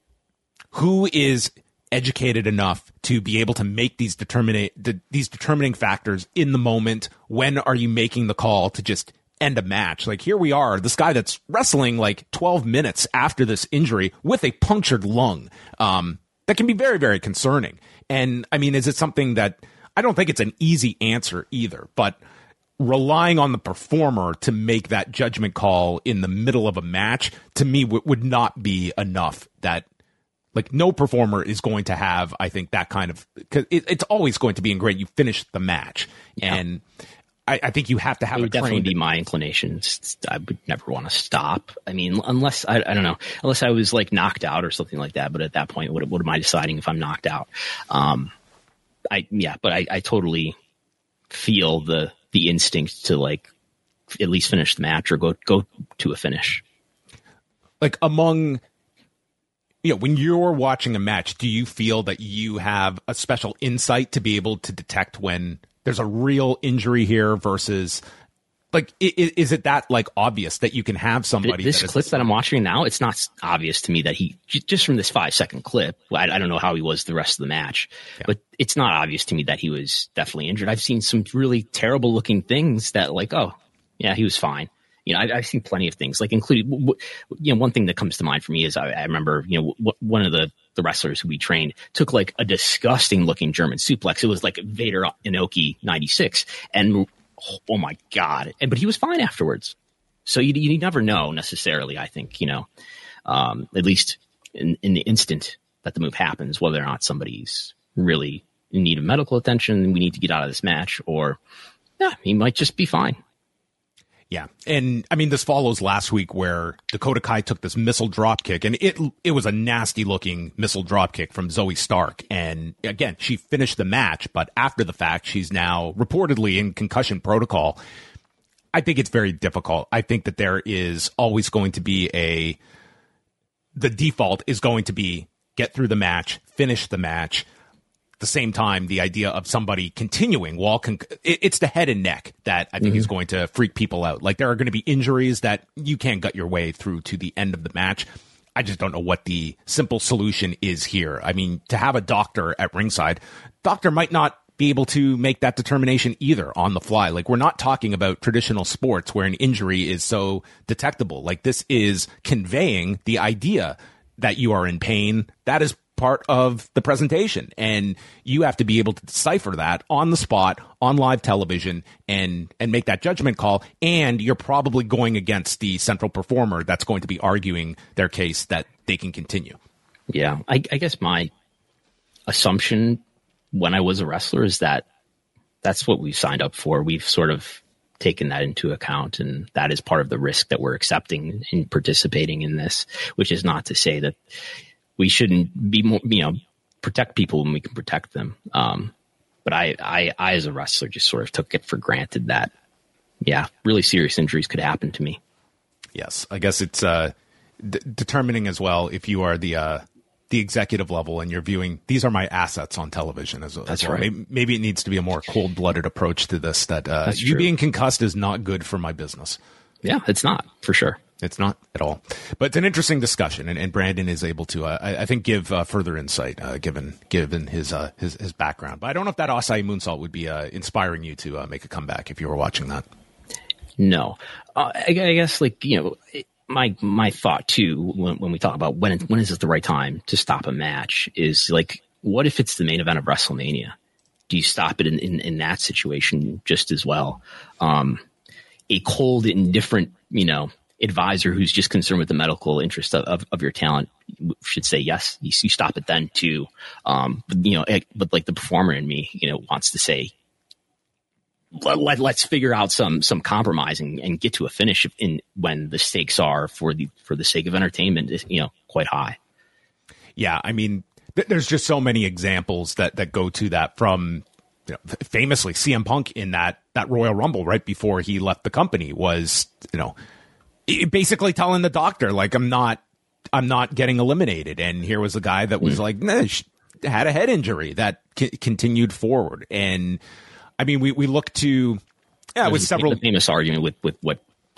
who is educated enough to be able to make these determinate these determining factors in the moment. When are you making the call to just end a match? Like, here we are, this guy that's wrestling like twelve minutes after this injury with a punctured lung. Um, that can be very, very concerning. And I mean, is it something that, I don't think it's an easy answer either, but relying on the performer to make that judgment call in the middle of a match, to me, w- would not be enough. That, like, no performer is going to have, I think, that kind of, because it, it's always going to be ingrained. You finish the match. Yeah. And I, I think you have to have it a would definitely trained, be my inclination. I would never want to stop. I mean, unless, I, I don't know, unless I was like knocked out or something like that. But at that point, what, what am I deciding if I'm knocked out? Um, I, yeah, but I, I totally feel the, the instinct to, like, at least finish the match or go, go to a finish. Like, among, you know, when you're watching a match, do you feel that you have a special insight to be able to detect when there's a real injury here versus, like, is, is it that, like, obvious that you can have somebody? This that clip that I'm watching now, it's not obvious to me that he, just from this five second clip, I, I don't know how he was the rest of the match, yeah. but it's not obvious to me that he was definitely injured. I've seen some really terrible looking things that, like, oh, yeah, he was fine. You know, I, I've seen plenty of things, like, including, you know, one thing that comes to mind for me is I, I remember, you know, w- one of the, the wrestlers who we trained took, like, a disgusting looking German suplex. It was like Vader Inoki ninety-six. And oh my God. And, but he was fine afterwards. So you, you never know necessarily, I think, you know, um, at least in, in the instant that the move happens, whether or not somebody's really in need of medical attention, we need to get out of this match, or yeah, he might just be fine. Yeah. And I mean, this follows last week where Dakota Kai took this missile drop kick, and it it was a nasty looking missile drop kick from Zoe Stark. And again, she finished the match, but after the fact, she's now reportedly in concussion protocol. I think it's very difficult. I think that there is always going to be a, the default is going to be get through the match, finish the match. At the same time, the idea of somebody continuing while con- it, it's the head and neck that I think mm-hmm. is going to freak people out. Like, there are going to be injuries that you can't gut your way through to the end of the match. I just don't know what the simple solution is here. I mean, to have a doctor at ringside, doctor might not be able to make that determination either on the fly. Like, we're not talking about traditional sports where an injury is so detectable. Like, this is conveying the idea that you are in pain. That is part of the presentation, and you have to be able to decipher that on the spot, on live television, and and make that judgment call. And you're probably going against the central performer that's going to be arguing their case that they can continue. Yeah, I, I guess my assumption when I was a wrestler is that that's what we signed up for. We've sort of taken that into account, and that is part of the risk that we're accepting in participating in this, which is not to say that we shouldn't be more, you know, protect people when we can protect them. Um, but I, I, I, as a wrestler, just sort of took it for granted that, yeah, really serious injuries could happen to me. Yes. I guess it's uh, d- determining as well if you are the, uh, the executive level and you're viewing, these are my assets on television as, That's as well. right. Maybe, maybe it needs to be a more cold-blooded approach to this, that uh, That's you true. being concussed is not good for my business. Yeah, it's not, for sure. It's not at all. But it's an interesting discussion, and, and Brandon is able to, uh, I, I think, give uh, further insight uh, given given his, uh, his his background. But I don't know if that Asai moonsault would be uh, inspiring you to uh, make a comeback if you were watching that. No. Uh, I, I guess, like, you know, it, my my thought, too, when, when we talk about when when is it the right time to stop a match is, like, what if it's the main event of WrestleMania? Do you stop it in, in, in that situation just as well? Um, a cold, indifferent, you know, advisor who's just concerned with the medical interest of, of, of your talent should say yes. You, you stop it then too. Um, but, you know, it, but like the performer in me, you know, wants to say, let, let, let's figure out some some compromising and get to a finish in when the stakes are for the for the sake of entertainment is, you know, quite high. Yeah, I mean, th- there's just so many examples that that go to that from. You know, famously, C M Punk in that that Royal Rumble right before he left the company was, you know, basically telling the doctor, like, I'm not, I'm not getting eliminated. And here was a guy that was mm. like, nah, she had a head injury that c- continued forward. And I mean, we, we look to, yeah, There's with several the famous argument with, with what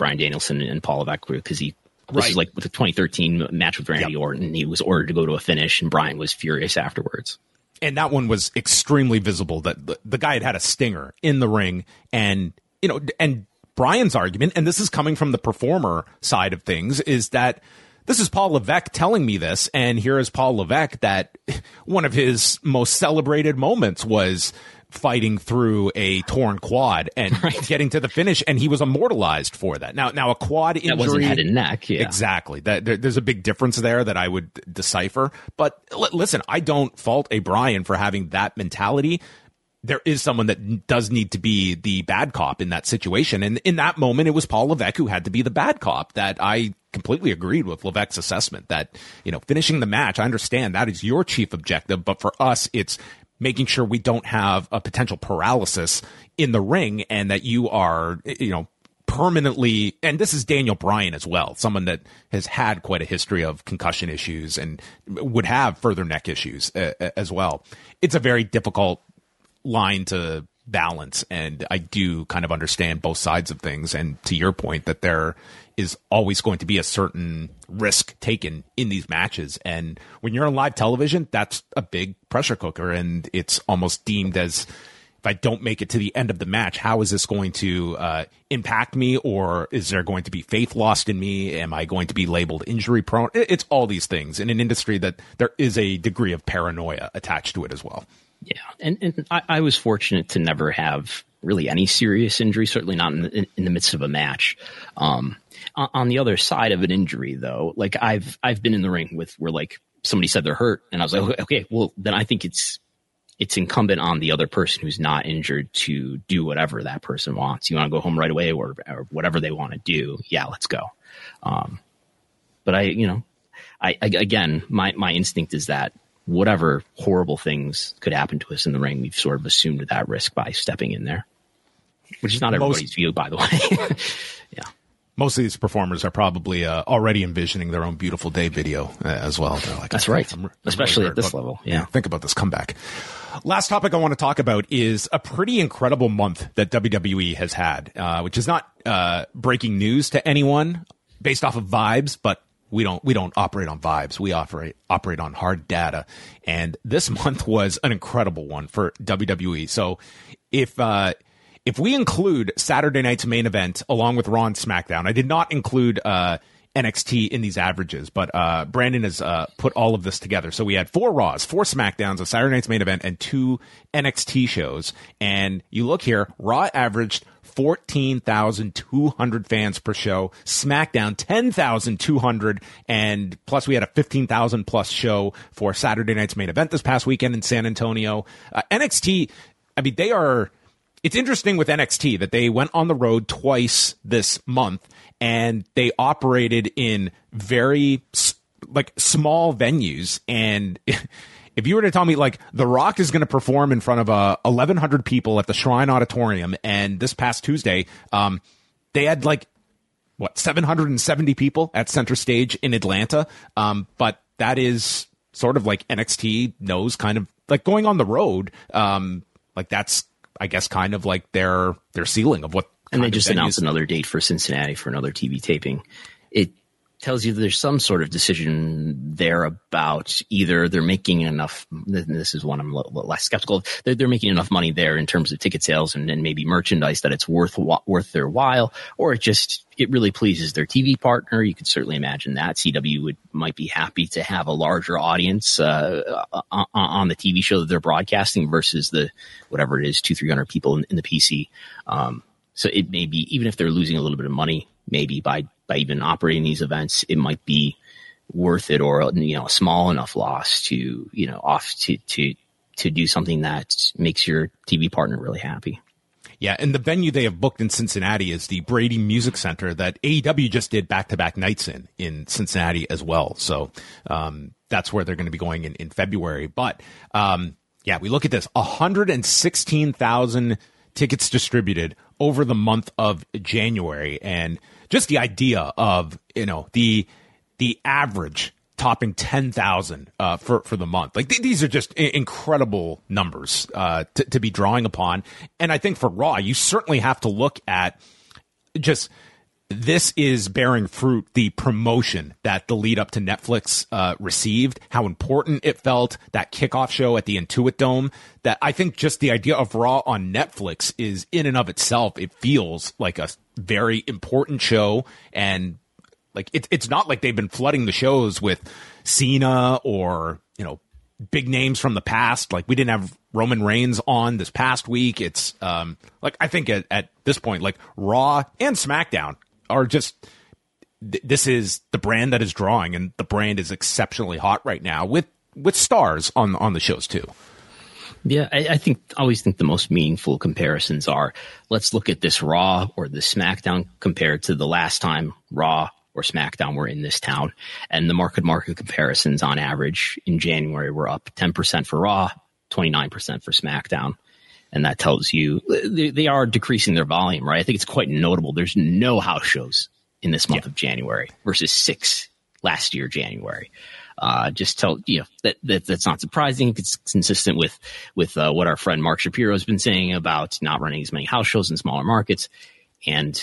Bryan Danielson and Paul Levesque, because he this right. is like with the twenty thirteen match with Randy yep. Orton. He was ordered to go to a finish, and Bryan was furious afterwards. And that one was extremely visible that the, the guy had had a stinger in the ring, and you know, and Bryan's argument, and this is coming from the performer side of things, is that this is Paul Levesque telling me this, and here is Paul Levesque that one of his most celebrated moments was fighting through a torn quad and right. getting to the finish, and he was immortalized for that. Now, now a quad injury, that wasn't head and neck, yeah, exactly. That there, there's a big difference there that I would decipher. But l- listen, I don't fault a Bryan for having that mentality. There is someone that does need to be the bad cop in that situation, and in that moment, it was Paul Levesque who had to be the bad cop. That I completely agreed with Levesque's assessment that, you know, finishing the match, I understand that is your chief objective, but for us, it's making sure we don't have a potential paralysis in the ring, and that you are, you know, permanently, and this is Daniel Bryan as well, someone that has had quite a history of concussion issues and would have further neck issues uh, as well. It's a very difficult line to balance, and I do kind of understand both sides of things, and to your point that there is always going to be a certain risk taken in these matches, and when you're on live television, that's a big pressure cooker, and it's almost deemed as, if I don't make it to the end of the match, how is this going to uh, impact me, or is there going to be faith lost in me? Am I going to be labeled injury prone? It's all these things in an industry that there is a degree of paranoia attached to it as well. Yeah, and, and I, I was fortunate to never have really any serious injury, certainly not in the, in the midst of a match. Um, on, on the other side of an injury, though, like I've I've been in the ring with where like somebody said they're hurt, and I was like, okay, well then I think it's it's incumbent on the other person who's not injured to do whatever that person wants. You want to go home right away, or, or whatever they want to do. Yeah, let's go. Um, but I, you know, I, I again, my my instinct is that whatever horrible things could happen to us in the ring, we've sort of assumed that risk by stepping in there, which is not everybody's most, view, by the way. Yeah. Most of these performers are probably uh, already envisioning their own beautiful day video uh, as well. They're like, that's right. I'm, I'm Especially really at this level. Yeah. Think about this comeback. Last topic I want to talk about is a pretty incredible month that W W E has had, uh, which is not uh, breaking news to anyone based off of vibes, but We don't we don't operate on vibes. We operate operate on hard data. And this month was an incredible one for W W E. So if uh, if we include Saturday night's main event along with Raw and SmackDown, I did not include uh, N X T in these averages, but uh, Brandon has uh, put all of this together. So we had four Raws, four SmackDowns, a Saturday night's main event, and two N X T shows. And you look here, Raw averaged fourteen thousand two hundred fans per show. SmackDown, ten thousand two hundred. And plus we had a fifteen thousand plus show for Saturday night's main event this past weekend in San Antonio. Uh, N X T, I mean, they are, it's interesting with N X T that they went on the road twice this month, and they operated in very like small venues. And if you were to tell me, like, The Rock is going to perform in front of uh, eleven hundred people at the Shrine Auditorium, and this past Tuesday, um, they had, like, what, seven hundred seventy people at Center Stage in Atlanta. Um, but that is sort of like N X T knows kind of, like, going on the road. Um, like, that's, I guess, kind of like their their ceiling of what. And they just announced another date for Cincinnati for another T V taping. It tells you there's some sort of decision there about either they're making enough. This is one I'm a little less skeptical of. They're, they're making enough money there in terms of ticket sales and, and maybe merchandise that it's worth worth their while, or it just it really pleases their T V partner. You could certainly imagine that C W would might be happy to have a larger audience uh, on, on the T V show that they're broadcasting versus the whatever it is two three hundred people in, in the P C. Um, so it may be, even if they're losing a little bit of money, maybe by by even operating these events, it might be worth it, or, you know, a small enough loss to, you know, off to, to, to do something that makes your T V partner really happy. Yeah. And the venue they have booked in Cincinnati is the Brady Music Center that A E W just did back-to-back nights in, in Cincinnati as well. So, um, that's where they're going to be going in, in February. But, um, yeah, we look at this, one hundred sixteen thousand tickets distributed over the month of January. And just the idea of, you know, the the average topping ten thousand uh, for, for the month. Like, th- these are just I- incredible numbers uh, t- to be drawing upon. And I think for Raw, you certainly have to look at just this is bearing fruit, the promotion that the lead up to Netflix uh, received, how important it felt, that kickoff show at the Intuit Dome, that I think just the idea of Raw on Netflix is in and of itself, it feels like a very important show. And like it, it's not like they've been flooding the shows with Cena or, you know, big names from the past. Like we didn't have Roman Reigns on this past week. It's um, like I think at, at this point, like Raw and SmackDown are just th- this is the brand that is drawing, and the brand is exceptionally hot right now with with stars on on the shows too. Yeah, I, I think I always think the most meaningful comparisons are, let's look at this Raw or the SmackDown compared to the last time Raw or SmackDown were in this town. And the market market comparisons on average in January were up ten percent for Raw, twenty-nine percent for SmackDown. And that tells you they, they are decreasing their volume, right? I think it's quite notable. There's no house shows in this month yeah. of January versus six last year, January. Uh, just tell, you know, that, that that's not surprising. It's consistent with, with, uh, what our friend Mark Shapiro has been saying about not running as many house shows in smaller markets. And,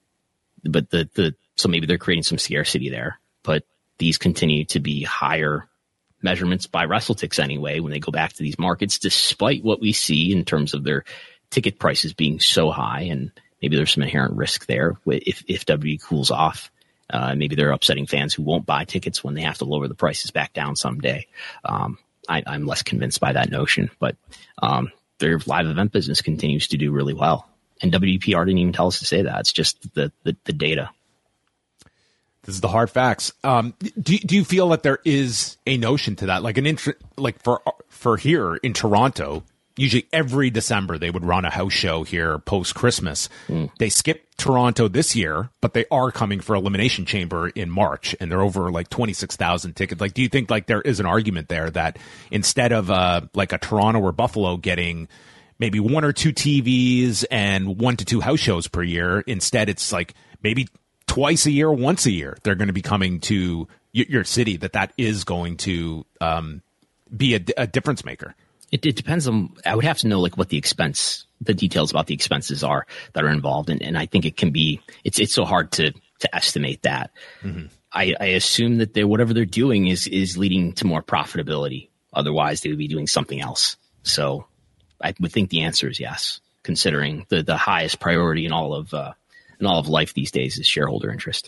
but the, the, so maybe they're creating some scarcity there, but these continue to be higher measurements by WrestleTix anyway, when they go back to these markets, despite what we see in terms of their ticket prices being so high. And maybe there's some inherent risk there if, if W W E cools off. Uh, maybe they're upsetting fans who won't buy tickets when they have to lower the prices back down someday. Um, I, I'm less convinced by that notion, but um, their live event business continues to do really well. And W P R didn't even tell us to say that. It's just the, the, the data. This is the hard facts. Um, do do you feel that there is a notion to that, like an int- like for for here in Toronto? Usually every December they would run a house show here post Christmas. Mm. They skipped Toronto this year, but they are coming for Elimination Chamber in March, and they're over like twenty six thousand tickets. Like, do you think like there is an argument there that instead of uh, like a Toronto or Buffalo getting maybe one or two T Vs and one to two house shows per year, instead it's like maybe twice a year, once a year, they're going to be coming to y- your city, that that is going to um, be a, a difference maker? It, it depends on, I would have to know like what the expense, the details about the expenses are that are involved. And, and I think it can be, it's it's so hard to to estimate that. Mm-hmm. I, I assume that they whatever they're doing is is leading to more profitability. Otherwise, they would be doing something else. So I would think the answer is yes, considering the, the highest priority in all of uh, in all of life these days is shareholder interest.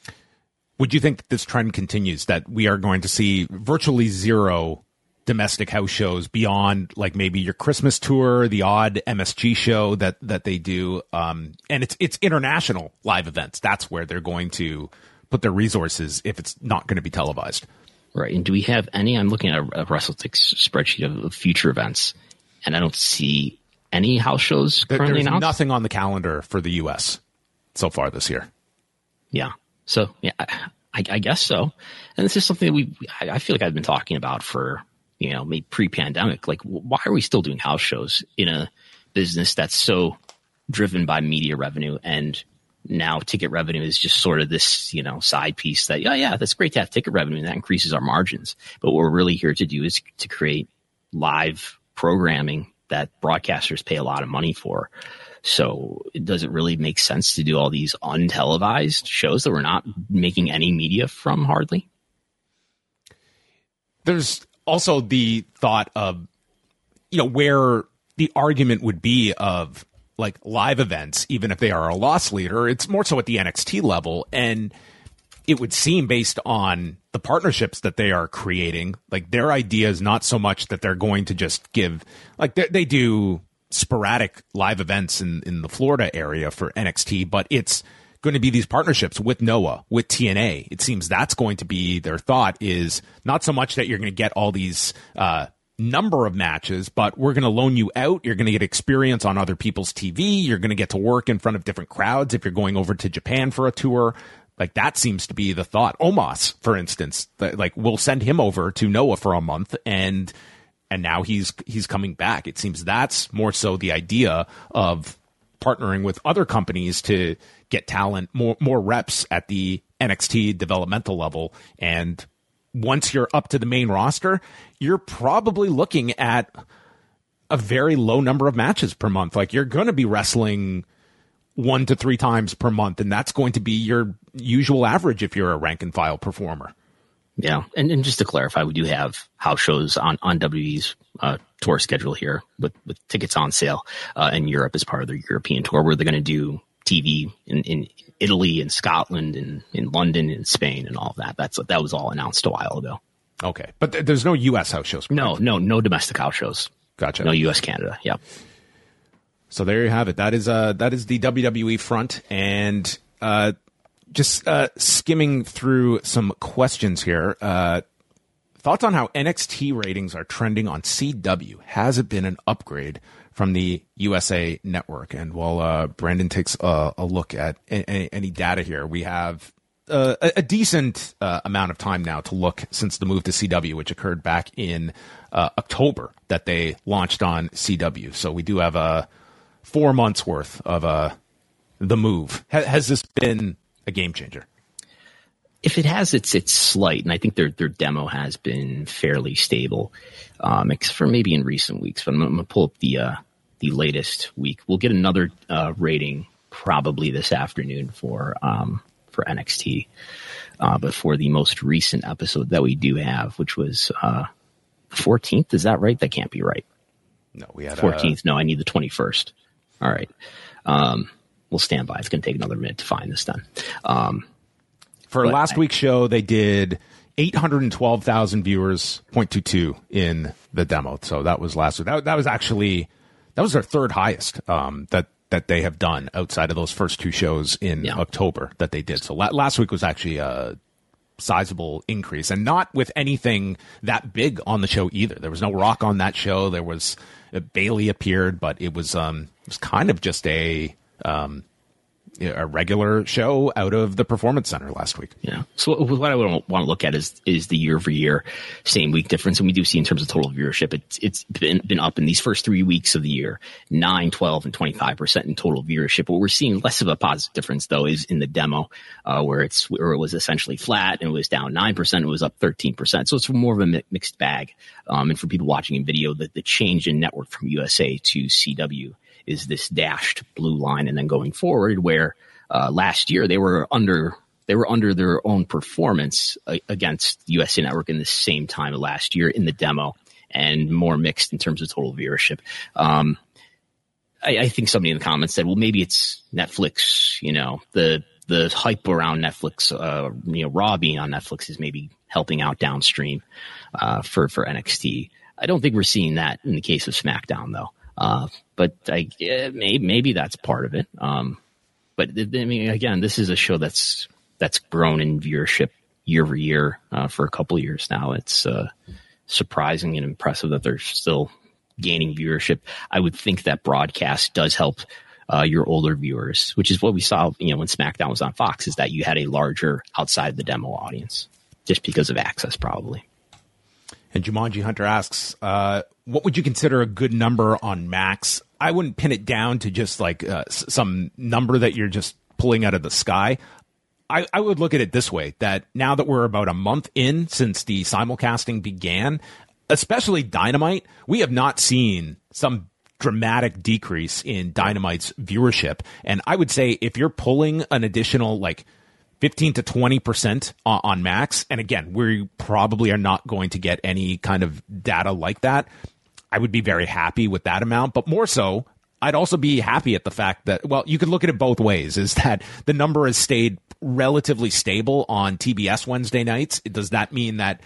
Would you think that this trend continues, that we are going to see virtually zero domestic house shows beyond like maybe your Christmas tour, the odd M S G show that that they do, um, and it's it's international live events? That's where they're going to put their resources if it's not going to be televised. Right. And do we have any? I'm looking at a, a WrestleTix spreadsheet of, of future events, and I don't see any house shows there, currently there's announced. Nothing on the calendar for the U S so far this year. Yeah. So yeah, I, I guess so. And this is something that we I, I feel like I've been talking about for, you know, maybe pre-pandemic. Like, why are we still doing house shows in a business that's so driven by media revenue, and now ticket revenue is just sort of this, you know, side piece that, yeah, yeah, that's great to have ticket revenue and that increases our margins. But what we're really here to do is to create live programming that broadcasters pay a lot of money for. So it doesn't really make sense to do all these untelevised shows that we're not making any media from hardly. There's also the thought of, you know, where the argument would be of like live events, even if they are a loss leader, it's more so at the N X T level. And it would seem, based on the partnerships that they are creating, like their idea is not so much that they're going to just give, like they, they do sporadic live events in, in the Florida area for N X T, but it's going to be these partnerships with Noah, with T N A. It seems that's going to be their thought, is not so much that you're going to get all these uh, number of matches, but we're going to loan you out. You're going to get experience on other people's T V. You're going to get to work in front of different crowds if you're going over to Japan for a tour. Like, that seems to be the thought. Omos, for instance, like, we'll send him over to Noah for a month, and and now he's he's coming back. It seems that's more so the idea of partnering with other companies to get talent, more more reps at the N X T developmental level. And once you're up to the main roster, you're probably looking at a very low number of matches per month. Like, you're going to be wrestling one to three times per month, and that's going to be your usual average if you're a rank and file performer. Yeah, and, and just to clarify, we do have house shows on, on W W E's uh, tour schedule here with, with tickets on sale uh, in Europe as part of their European tour, where they're going to do T V in, in Italy and Scotland and in London and Spain and all of that. That's that was all announced a while ago. Okay, but th- there's no U S house shows. No, no, no domestic house shows. Gotcha. No U S Canada. Yeah. So there you have it. That is uh that is the W W E front, and uh. Just uh, skimming through some questions here. Uh, thoughts on how N X T ratings are trending on C W? Has it been an upgrade from the U S A Network? And while uh, Brandon takes a, a look at any, any data here, we have uh, a, a decent uh, amount of time now to look since the move to C W, which occurred back in uh, October that they launched on C W. So we do have a four months worth of uh, the move. Ha- has this been a game changer? If it has, it's it's slight, and I think their their demo has been fairly stable, um, except for maybe in recent weeks. But I'm, I'm going to pull up the uh, the latest week. We'll get another uh, rating probably this afternoon for um, for N X T, uh, but for the most recent episode that we do have, which was uh, the fourteenth. Is that right? That can't be right. No, we had fourteenth. A... No, I need the twenty-first. All right. Um, We'll stand by. It's going to take another minute to find this done. Um, For last I, week's show, they did eight hundred twelve thousand viewers, zero point two two in the demo. So that was last week. That, that was actually, that was their third highest um, that, that they have done outside of those first two shows in yeah. October that they did. So la- last week was actually a sizable increase, and not with anything that big on the show either. There was no Rock on that show. There was, uh, Bailey appeared, but it was, um, it was kind of just a, Um, a regular show out of the Performance Center last week. Yeah. So what I want to look at is is the year over year same week difference, and we do see in terms of total viewership, it's it's been been up in these first three weeks of the year, nine, twelve, and twenty-five percent in total viewership. What we're seeing less of a positive difference though is in the demo, uh, where it's where it was essentially flat and it was down nine percent, it was up thirteen percent. So it's more of a mi- mixed bag. Um, and for people watching in video, the, the change in network from U S A to C W is this dashed blue line, and then going forward, where uh, last year they were under they were under their own performance uh, against U S A Network in the same time of last year in the demo, and more mixed in terms of total viewership. Um, I, I think somebody in the comments said, "Well, maybe it's Netflix. You know, the the hype around Netflix, uh, you know, Raw being on Netflix is maybe helping out downstream uh, for for N X T." I don't think we're seeing that in the case of SmackDown, though. Uh, but I, yeah, maybe, maybe that's part of it. Um, but I mean, again, this is a show that's, that's grown in viewership year over year, uh, for a couple of years now. It's, uh, surprising and impressive that they're still gaining viewership. I would think that broadcast does help, uh, your older viewers, which is what we saw, you know, when SmackDown was on Fox, is that you had a larger outside the demo audience just because of access, probably. And Jumanji Hunter asks, uh, what would you consider a good number on Max? I wouldn't pin it down to just like uh, s- some number that you're just pulling out of the sky. I, I would look at it this way, that now that we're about a month in since the simulcasting began, especially Dynamite, we have not seen some dramatic decrease in Dynamite's viewership. And I would say if you're pulling an additional like fifteen to twenty percent on, on Max, and again, we probably are not going to get any kind of data like that, I would be very happy with that amount. But more so, I'd also be happy at the fact that, well, you could look at it both ways, is that the number has stayed relatively stable on T B S Wednesday nights. Does that mean that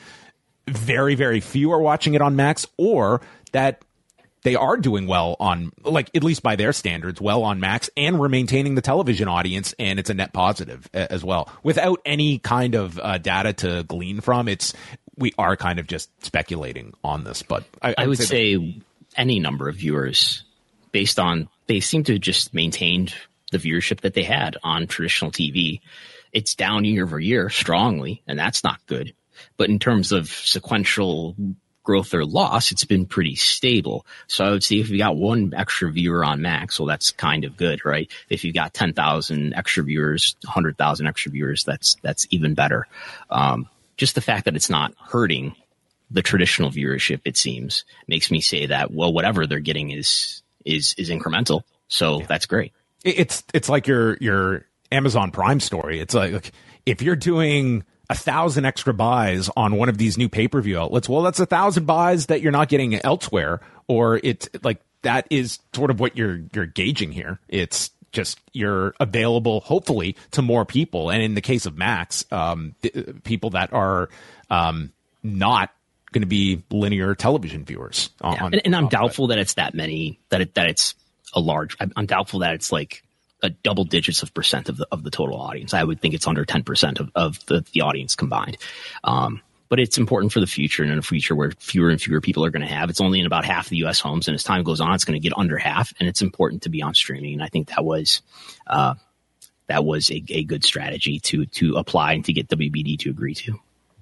very, very few are watching it on Max, or that they are doing well on, like, at least by their standards, well on Max, and we're maintaining the television audience, and it's a net positive as well, without any kind of uh, data to glean from? It's, we are kind of just speculating on this, but I, I, I would would say, say that any number of viewers, based on, they seem to have just maintained the viewership that they had on traditional T V. It's down year over year strongly, and that's not good. But in terms of sequential growth or loss, it's been pretty stable. So I would say if you got one extra viewer on Max, well, that's kind of good, right? If you got ten thousand extra viewers, one hundred thousand extra viewers, that's that's even better. Um, just the fact that it's not hurting the traditional viewership, it seems, makes me say that, well, whatever they're getting is is is incremental. So yeah. That's great. It's it's like your your Amazon Prime story. It's like, like if you're doing a thousand extra buys on one of these new pay-per-view outlets, well, that's a thousand buys that you're not getting elsewhere, or it's like that is sort of what you're you're gauging here. It's just you're available, hopefully, to more people. And in the case of Max, um, people that are um, not going to be linear television viewers. On, yeah. And, and I'm doubtful that it's that many, that it, that it's a large, I'm, I'm doubtful that it's like a double digits of percent of the, of the total audience. I would think it's under ten percent of, of the, the audience combined. Um, but it's important for the future, and in a future where fewer and fewer people are going to have, it's only in about half the U S homes. And as time goes on, it's going to get under half, and it's important to be on streaming. And I think that was, uh, that was a, a good strategy to, to apply and to get W B D to agree to.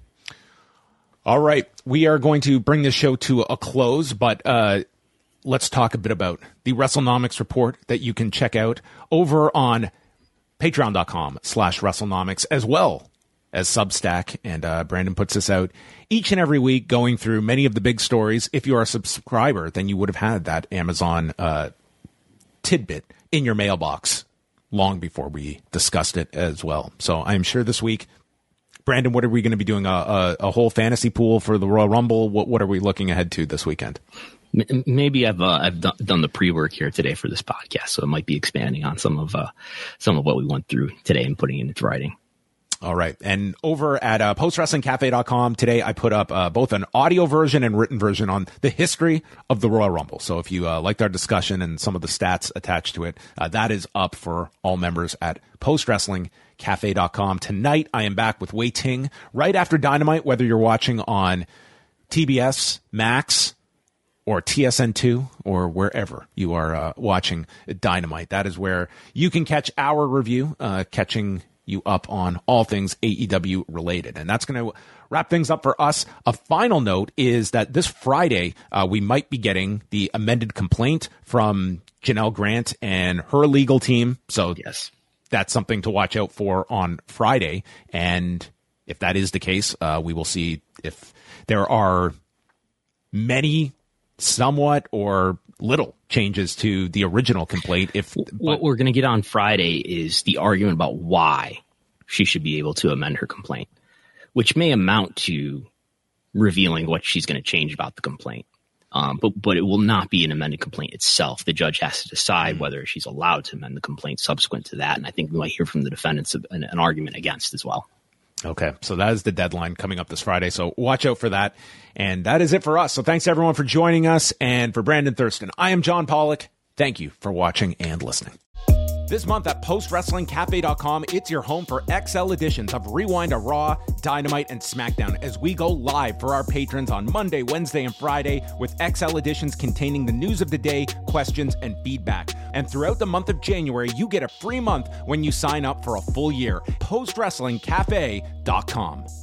All right. We are going to bring this show to a close, but, uh, let's talk a bit about the WrestleNomics report that you can check out over on patreon.com slash WrestleNomics, as well as Substack. And uh, Brandon puts this out each and every week, going through many of the big stories. If you are a subscriber, then you would have had that Amazon uh, tidbit in your mailbox long before we discussed it as well. So I'm sure this week, Brandon, what are we going to be doing? A, a, a whole fantasy pool for the Royal Rumble? What, what are we looking ahead to this weekend? Maybe I've uh, I've done, done the pre-work here today for this podcast, so it might be expanding on some of uh, some of what we went through today and putting it into writing. All right. And over at uh, post wrestling cafe dot com today, I put up uh, both an audio version and written version on the history of the Royal Rumble. So if you uh, liked our discussion and some of the stats attached to it, uh, that is up for all members at post wrestling cafe dot com. Tonight, I am back with Wei Ting right after Dynamite, whether you're watching on T B S, Max, or T S N two, or wherever you are uh, watching Dynamite. That is where you can catch our review, uh, catching you up on all things A E W related. And that's going to wrap things up for us. A final note is that this Friday, uh, we might be getting the amended complaint from Janelle Grant and her legal team. So yes, that's something to watch out for on Friday. And if that is the case, uh, we will see if there are many somewhat or little changes to the original complaint. If what but, we're going to get on Friday is the argument about why she should be able to amend her complaint, which may amount to revealing what she's going to change about the complaint. Um, but but it will not be an amended complaint itself. The judge has to decide whether she's allowed to amend the complaint subsequent to that. And I think we might hear from the defendants an, an argument against as well. Okay, so that is the deadline coming up this Friday, so watch out for that. And that is it for us. So thanks, everyone, for joining us. And for Brandon Thurston, I am John Pollock. Thank you for watching and listening. This month at post wrestling cafe dot com, it's your home for X L editions of Rewind a Raw, Dynamite, and SmackDown as we go live for our patrons on Monday, Wednesday, and Friday with X L editions containing the news of the day, questions, and feedback. And throughout the month of January, you get a free month when you sign up for a full year. post wrestling cafe dot com.